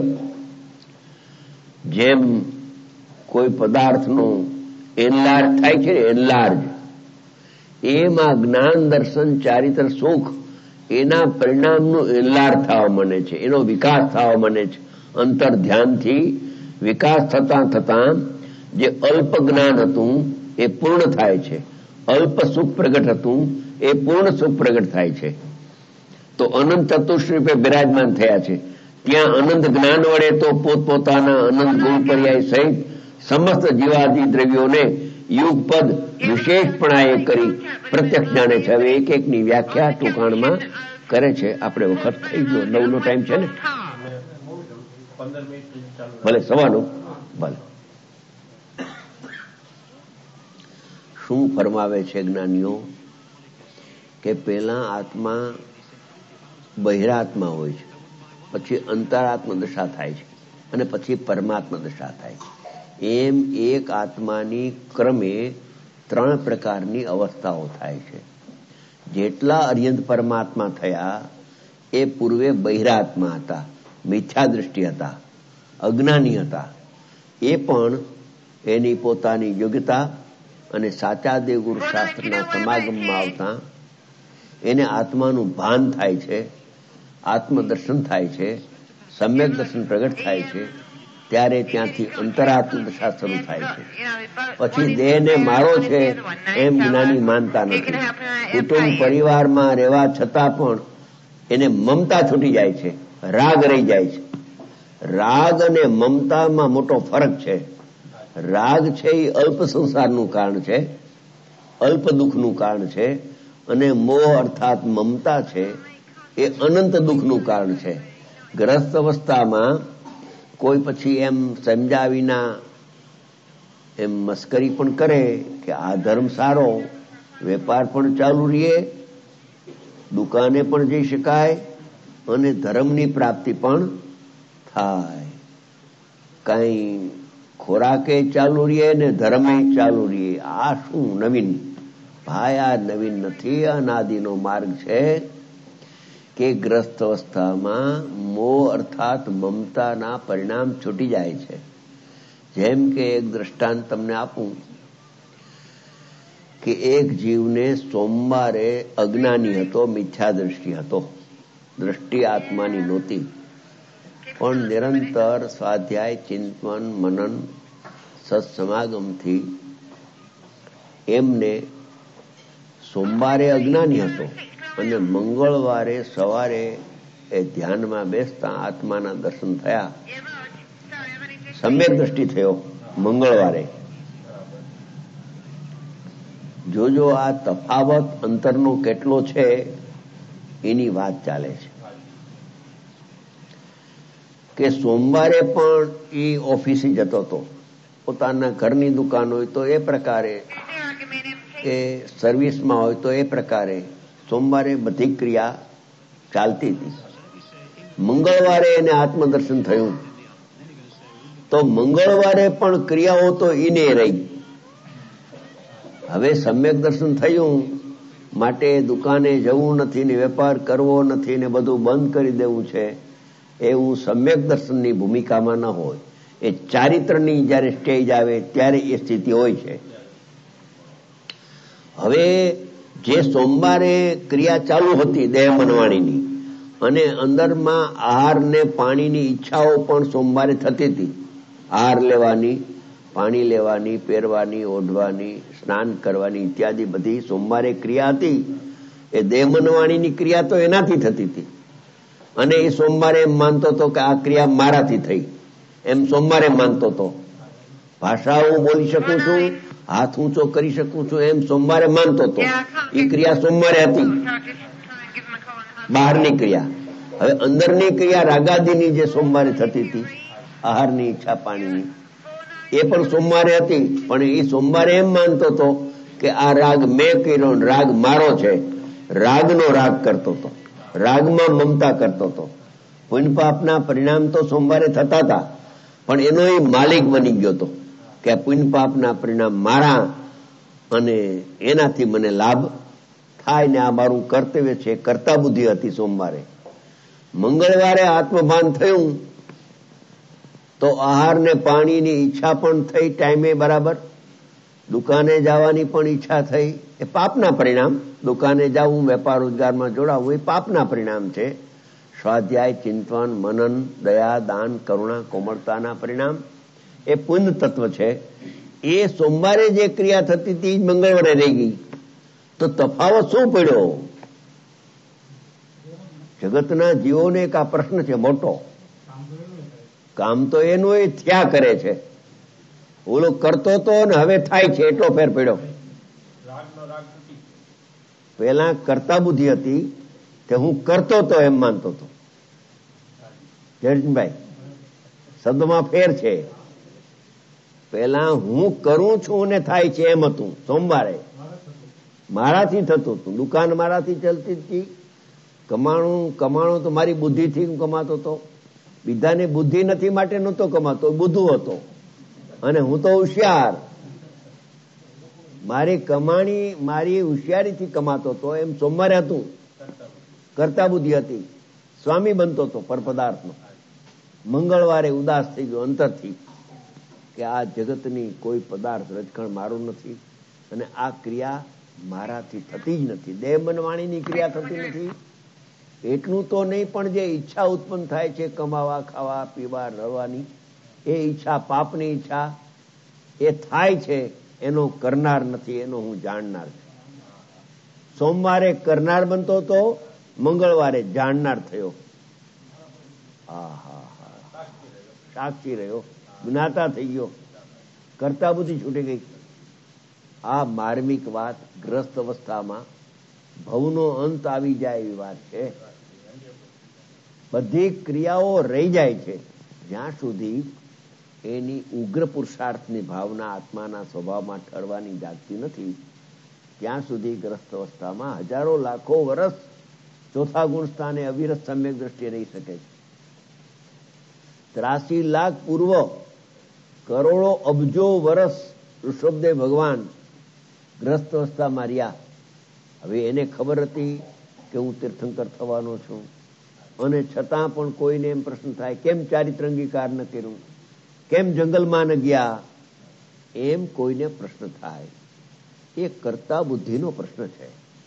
B: જેમ કોઈ પદાર્થનો એનલાર્જ થાય છે ને, એનલાર્જ, એમાં જ્ઞાન, દર્શન, ચારિત્ર, સુખ એના પરિણામનું એનલાર્જ થવા માંડે છે, એનો વિકાસ થવા માંડે છે. અંતર ધ્યાનથી વિકાસ થતા થતા જે અલ્પ જ્ઞાન હતું એ પૂર્ણ થાય છે, અલ્પ સુખ પ્રગટ હતું એ પૂર્ણ સુખ પ્રગટ થાય છે. તો અનંત ચતુષ્ટ રૂપે બિરાજમાન થયા છે. ત્યાં અનંત જ્ઞાન વડે તો પોતપોતાના અનંત ગુણ પર્યાય સહિત સમસ્ત જીવાદિ દ્રવ્યોને યુગપદ વિશેષપણાએ કરી પ્રત્યક્ષ જાણે છે. હવે એક એકની વ્યાખ્યા ટૂંકાણમાં કરે છે. આપણે વખત થઈ ગયો, નવનો ટાઈમ છે ને, ભલે સવાનું ભલે. શું ફરમાવે છે જ્ઞાનીઓ કે પેલા આત્મા બહિરાત્મા હોય છે, પછી અંતરાત્મ દશા થાય છે અને પછી પરમાત્મા દશા થાય છે. એમ એક આત્માની ક્રમે ત્રણ પ્રકારની અવસ્થાઓ થાય છે. જેટલા અર્યંત પરમાત્મા થયા એ પૂર્વે બહિરાત્મા હતા, મિથ્યા દૃષ્ટિ હતા, અજ્ઞાની હતા. એ પણ એની પોતાની યોગ્યતા અને સાચા દેવગુરુ શાસ્ત્રના સમાગમમાં આવતા એને આત્માનું ભાન થાય છે, આત્મદર્શન થાય છે, સમ્યક દર્શન પ્રગટ થાય છે. ત્યારે ત્યાંથી અંતરાત્મ દશા શરૂ થાય છે. પછી દેહને મારો છે એમ જ્ઞાની માનતા નથી. કુટુંબ પરિવારમાં રહેવા છતાં પણ એને મમતા છૂટી જાય છે, રાગ રહી જાય છે. રાગ અને મમતામાં મોટો ફરક છે. રાગ છે એ અલ્પ સંસારનું કારણ છે, અલ્પ દુઃખનું કારણ છે, અને મોહ અર્થાત મમતા છે એ અનંત દુઃખનું કારણ છે. ગ્રસ્ત અવસ્થામાં કોઈ પછી એમ સમજાવીના એમ મસ્કરી પણ કરે કે આ ધર્મ સારો, વેપાર પણ ચાલુ રહે, દુકાને પણ જઈ શકાય અને ધર્મની પ્રાપ્તિ પણ થાય. કઈ ખોરાકે ચાલુ રહે ને ધર્મે ચાલુ રહે. આ શું નવીન? ભાઈ આ નવીન નથી, અનાદિનો માર્ગ છે કે ગ્રસ્ત અવસ્થામાં મોહ અર્થાત મમતાના પરિણામ છૂટી જાય છે. જેમ કે એક દ્રષ્ટાંત તમને આપું કે એક જીવને સોમવારે અજ્ઞાની હતો, મિથ્યા દ્રષ્ટિ હતો, દ્રષ્ટિ આત્માની નહોતી, પણ નિરંતર સ્વાધ્યાય, ચિંતન, મનન, સત્સમાગમથી એમને સોમવારે અજ્ઞાની હતો અને મંગળવારે સવારે એ ધ્યાનમાં બેસતા આત્માના દર્શન થયા, સમ્યક દ્રષ્ટિ થયો મંગળવારે. જોજો આ તફાવત અંતરનો કેટલો છે એની વાત ચાલે છે. કે સોમવારે પણ એ ઓફિસે જતો હતો, પોતાના ઘરની દુકાન હોય તો એ પ્રકારે, એ સર્વિસમાં હોય તો એ પ્રકારે સોમવારે બધી ક્રિયા ચાલતી હતી. મંગળવારે એને આત્મદર્શન થયું તો મંગળવારે પણ ક્રિયાઓ તો એને રહી. હવે સમ્યક દર્શન થયું માટે દુકાને જવું નથી ને વેપાર કરવો નથી ને બધું બંધ કરી દેવું છે, એવું સમ્યક દર્શનની ભૂમિકામાં ન હોય. એ ચારિત્રની જયારે સ્ટેજ આવે ત્યારે એ સ્થિતિ હોય છે. હવે જે સોમવારે ક્રિયા ચાલુ હતી દેહ મનવાણીની અને અંદરમાં આહાર ને પાણીની ઈચ્છાઓ પણ સોમવારે થતી હતી. આહાર લેવાની, પાણી લેવાની, પહેરવાની, ઓઢવાની, સ્નાન કરવાની ઇત્યાદિ બધી સોમવારે ક્રિયા હતી. એ દેહ મનવાણીની ક્રિયા તો એનાથી થતી હતી અને એ સોમવારે એમ માનતો હતો કે આ ક્રિયા મારાથી થઈ, એમ સોમવારે માનતો હતો. ભાષા હું બોલી શકું છું, હાથ ઊંચો કરી શકું છું, એમ સોમવારે માનતો હતો. એ ક્રિયા સોમવારે હતી, બહારની ક્રિયા. હવે અંદરની ક્રિયા રાગાદીની જે સોમવારે થતી હતી, આહારની ઈચ્છા, પાણીની, એ પણ સોમવારે હતી. પણ એ સોમવારે એમ માનતો હતો કે આ રાગ મેં કર્યો, રાગ મારો છે, રાગનો રાગ કરતો હતો, રાગમાં મમતા કરતો હતો. પુણ્ય પાપના પરિણામ તો સોમવારે થતા હતા પણ એનો એ માલિક બની ગયો હતો કે આ પુણ્ય પાપના પરિણામ મારા અને એનાથી મને લાભ થાય ને આ મારું કર્તવ્ય છે, કર્તા બુદ્ધિ હતી સોમવારે. મંગળવારે આત્મભાન થયું તો આહાર ને પાણીની ઈચ્છા પણ થઈ ટાઈમે બરાબર, દુકાને જવાની પણ ઈચ્છા થઈ. એ પાપના પરિણામ. દુકાને જવું, વેપાર રોજગારમાં જોડાવું એ પાપના પરિણામ છે. સ્વાધ્યાય, ચિંતન, મનન, દયા, દાન, કરુણા, કોમળતાના પરિણામ એ પુણ્ય તત્વ છે. એ સોમવારે જે ક્રિયા થતી હતી જ મંગળવારે રહી ગઈ. તો તફાવત શું પડ્યો? જગતના જીવોને એક આ પ્રશ્ન છે મોટો કામ તો એનું એ થયા કરે છે. ઓલો કરતો તો ને હવે થાય છે, એટલો ફેર પડ્યો. પેલા કરતા બુદ્ધિ હતી તે હું કરતો તો એમ માનતો હતો. જયભાઈ, શબ્દમાં ફેર છે. પેલા હું કરું છું ને થાય છે એમ હતું. સોમવારે મારાથી થતું હતું, દુકાન મારાથી ચાલતી હતી, કમાણું કમાણું તો મારી બુદ્ધિથી હું કમાતો હતો. બીજાની બુદ્ધિ નથી માટે નહોતો કમાતો, બુદ્ધુ હતો. અને હું તો હોશિયાર, મારી કમાણી મારી હોશિયારીથી કમાતો હતો એમ સોમવારે હતું. કરતા બુદ્ધિ હતી, સ્વામી બનતો હતો પરપદાર્થનો. મંગળવારે ઉદાસ થઈ ગયો અંતરથી કે આ જગતની કોઈ પદાર્થ રજકણ મારું નથી અને આ ક્રિયા મારાથી થતી જ નથી. દેહ મન વાણીની ક્રિયા થતી નથી. એટલું તો નહીં, પણ જે ઈચ્છા ઉત્પન્ન થાય છે કમાવા, ખાવા, પીવા, રહેવાની, એ ઈચ્છા પાપની ઈચ્છા એ થાય છે, એનો કરનાર નથી, એનો હું જાણનાર છું. સોમવારે કરનાર બનતો હતો, મંગળવારે જાણનાર થયો. હા હા હા, સાક્ષી રહ્યો, જ્ઞાતા થઈ ગયો, કરતા બુદ્ધિ છૂટી ગઈ. આ માર્મિક વાત ગ્રસ્ત અવસ્થામાં ભવનો અંત આવી જાય એવી વાત છે. બધી ક્રિયાઓ રહી જાય છે જ્યાં સુધી એની ઉગ્ર પુરુષાર્થની ભાવના આત્માના સ્વભાવમાં ઠરવાની જાગતી નથી, ત્યાં સુધી ગ્રસ્ત અવસ્થામાં હજારો લાખો વર્ષ ચોથા ગુણ સ્થાને અવિરત સમ્યક દ્રષ્ટિએ રહી શકે છે. ત્રાસી લાખ પૂર્વ કરોડો અબજો વર્ષ ઋષભદેવ ભગવાન ગ્રસ્ત અવસ્થામાં રહ્યા. હવે એને ખબર હતી કે હું તીર્થંકર થવાનો છું, અને છતાં પણ કોઈને એમ પ્રશ્ન થાય કેમ ચારિત્ર અંગીકાર ન કર્યું, કેમ જંગલમાં ન ગયા, એમ કોઈને પ્રશ્ન થાય. એ કરતા બુદ્ધિનો પ્રશ્ન છે.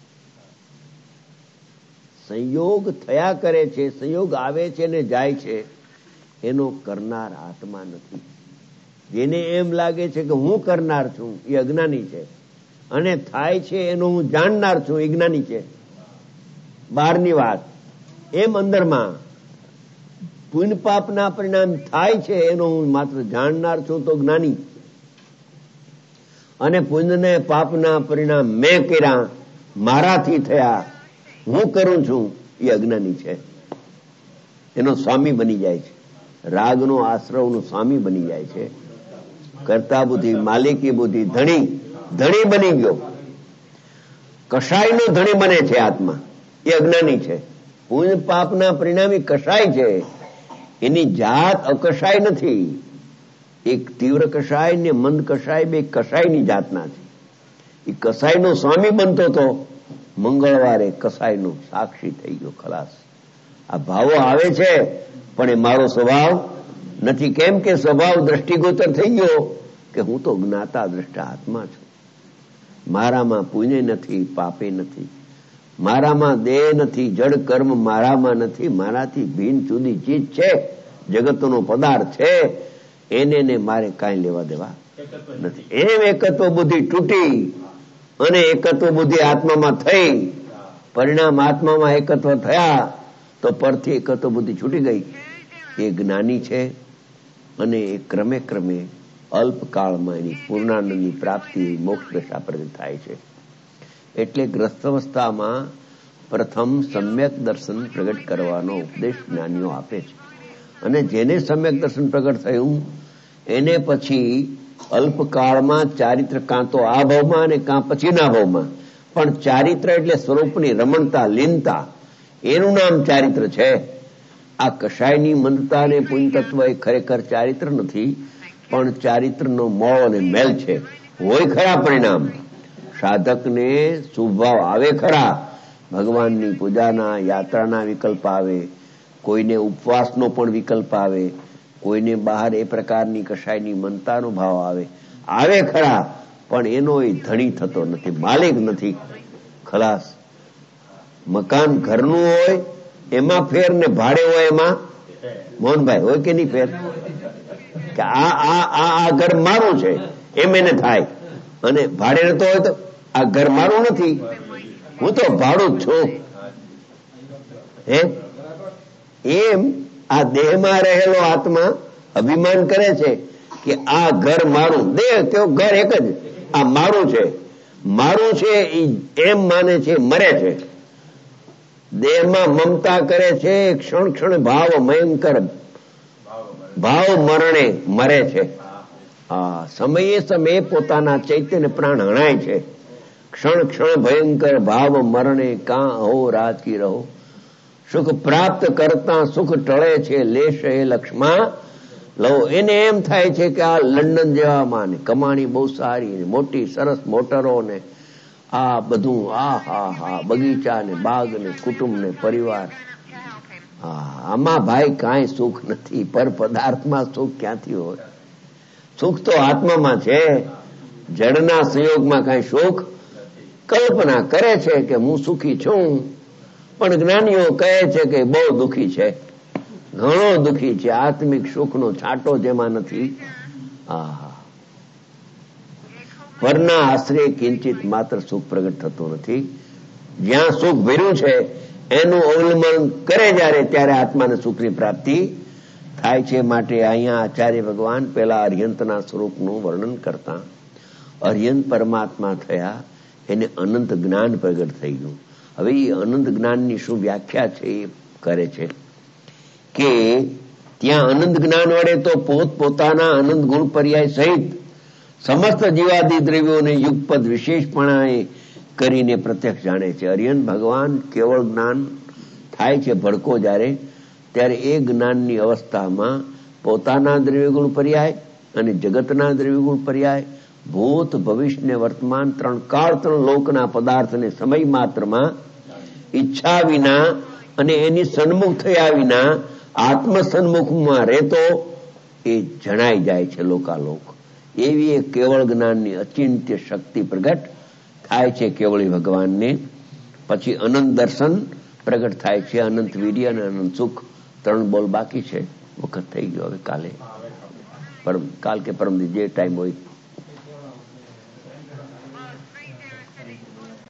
B: સંયોગ થયા કરે છે, સંયોગ આવે છે ને જાય છે, એનો કરનાર આત્મા નથી. જેને એમ લાગે છે કે હું કરનાર છું એ અજ્ઞાની છે, અને થાય છે એનો હું જાણનાર છું એ જ્ઞાની છે. બહારની વાત, એમ અંદરમાં પુણ્ય પાપના પરિણામ થાય છે એનો હું માત્ર જાણનાર છું તો જ્ઞાની, અને પુણ્ય ને પાપના પરિણામ મેં કર્યા, મારાથી થયા, હું કરું છું એ અજ્ઞાની છે. એનો સ્વામી બની જાય છે, રાગનો આશ્રવનો સ્વામી બની જાય છે. કરતા બુદ્ધિ, માલિકી બુદ્ધિ, ધણી ધણી બની ગયો. કષાયનો ધણી બને છે આત્મા, એ અજ્ઞાની છે. પુણ્ય પાપના પરિણામી કષાય છે, એની જાત અકષાય નથી. એક તીવ્ર કષાય ને મંદ કષાય બે કષાયની જાતના છે. એ કસાયનો સ્વામી બનતો હતો, મંગળવારે કસાયનો સાક્ષી થઈ ગયો. ખલાસ. આ ભાવો આવે છે પણ એ મારો સ્વભાવ નથી. કેમ કે સ્વભાવ દ્રષ્ટિગોચર થઈ ગયો કે હું તો જ્ઞાતા દ્રષ્ટા આત્મા છું. મારામાં પુણ્ય નથી, પાપે નથી, મારામાં દેહ નથી, જડ કર્મ મારામાં નથી, મારાથી ભિન્ન જુદી ચીજ છે, જગતનો પદાર્થ છે, એને ને મારે કાંઈ લેવા દેવા નથી. એમ એકત્વ બુદ્ધિ તૂટી અને એકત્વ બુદ્ધિ આત્મામાં થઈ, પરિણામ આત્મામાં એકત્વ થયા તો પરથી એકત્વ બુદ્ધિ છૂટી ગઈ. એ જ્ઞાની છે અને એ ક્રમે ક્રમે અલ્પકાળમાં એની પૂર્ણાનંદની પ્રાપ્તિ મોક્ષ દશા પ્રગટ થાય છે. એટલે ગ્રસ્તવસ્થામાં પ્રથમ સમ્યક દર્શન પ્રગટ કરવાનો ઉપદેશ જ્ઞાનીઓ આપે છે, અને જેને સમ્યક દર્શન પ્રગટ થયું એને પછી અલ્પકાળમાં ચારિત્ર કાં તો આ ભાવમાં અને કાં પછીના ભાવમાં, પણ ચારિત્ર એટલે સ્વરૂપની રમણતા, લીનતા, એનું નામ ચારિત્ર છે. આ કષાયની મંદતા અને પુણ્યતત્વ એ ખરેખર ચારિત્ર નથી, પણ ચારિત્રનો મોળ અને મેલ છે. હોય ખરા પરિણામ, સાધકને શુભભાવ આવે ખરા, ભગવાનની પૂજાના, યાત્રાના વિકલ્પ આવે, કોઈને ઉપવાસનો પણ વિકલ્પ આવે, કોઈને બહાર એ પ્રકારની કષાયની મનતાનો ભાવ આવે આવે ખરા, પણ એનો એ ધણી થતો નથી, માલિક નથી. ખલાસ. મકાન ઘરનું હોય એમાં ફેર ને ભાડે હોય એમાં, મોહનભાઈ, હોય કે નહીં ફેર? કે આ આ આ ઘર મારું છે એમ એને થાય, અને ભાડે રહેતો હોય તો આ ઘર મારું નથી, હું તો ભાડું જ છું. હે એમ આ દેહમાં રહેલો આત્મા અભિમાન કરે છે કે આ ઘર મારું, દેહ તેઓ ઘર એક જ, આ મારું છે, મારું છે એમ માને છે, મરે છે. દેહમાં મમતા કરે છે, ક્ષણ ક્ષણ ભાવ ભયંકર ભાવ મરણે મરે છે. આ સમયે સમયે પોતાના ચૈતન્ય પ્રાણ હણાય છે. ક્ષણ ક્ષણ ભયંકર ભાવ મરણે કાં હો રાતી રહો. સુખ પ્રાપ્ત કરતા સુખ ટળે છે, લેશ એ લક્ષ્મા લો. એને એમ થાય છે કે આ લંડન જેવામાં ને કમાણી બહુ સારી, મોટી સરસ મોટરો ને આ બધું, આ હા હા બગીચા ને બાગ ને કુટુંબ ને પરિવાર, હા આમાં ભાઈ કાંઈ સુખ નથી. પર પદાર્થમાં સુખ ક્યાંથી હોય? સુખ તો આત્મામાં છે. જડના સંયોગમાં કાંઈ સુખ, કલ્પના કરે છે કે હું સુખી છું, પણ જ્ઞાનીઓ કહે છે કે બહુ દુઃખી છે, ઘણો દુઃખી છે. આત્મિક સુખનો છાંટો જેમાં નથી. આહા, પરના આશ્રય કિંચિત માત્ર સુખ પ્રગટ થતું નથી. જ્યાં સુખ ભર્યું છે એનું અવલંબન કરે જ્યારે, ત્યારે આત્માને સુખની પ્રાપ્તિ થાય છે. માટે અહીંયા આચાર્ય ભગવાન પેલા અર્યંતના સ્વરૂપનું વર્ણન કરતા, અર્યંત પરમાત્મા થયા, એને અનંત જ્ઞાન પ્રગટ થઈ ગયું. હવે એ અનંત જ્ઞાનની શું વ્યાખ્યા છે એ કરે છે કે ત્યાં અનંત જ્ઞાન વડે તો પોત પોતાના અનંત ગુણ પર્યાય સહિત સમસ્ત જીવાદી દ્રવ્યોને યુગપદ વિશેષપણાએ કરીને પ્રત્યક્ષ જાણે છે. અર્યંત ભગવાન કેવળ જ્ઞાન થાય છે ભડકો જ્યારે, ત્યારે એ જ્ઞાનની અવસ્થામાં પોતાના દ્રવ્યગુણ પર્યાય અને જગતના દ્રવ્યગુણ પર્યાય, ભૂત ભવિષ્ય ને વર્તમાન ત્રણ કાળ ત્રણ લોકના પદાર્થને સમય માત્રમાં ઈચ્છા વિના અને એની સન્મુખ થયા વિના આત્મ સન્મુખમાં રહેતો એ જણાઈ જાય છે લોકાલોક. એવી એક કેવળ જ્ઞાનની અચિંત્ય શક્તિ પ્રગટ થાય છે કેવળી ભગવાનને. પછી અનંત દર્શન પ્રગટ થાય છે, અનંત વીર્ય અને અનંત સુખ. ત્રણ બોલ બાકી છે, વખત થઈ ગયો. હવે કાલે પરમ કાલ કે પરમદી જે ટાઈમ હોય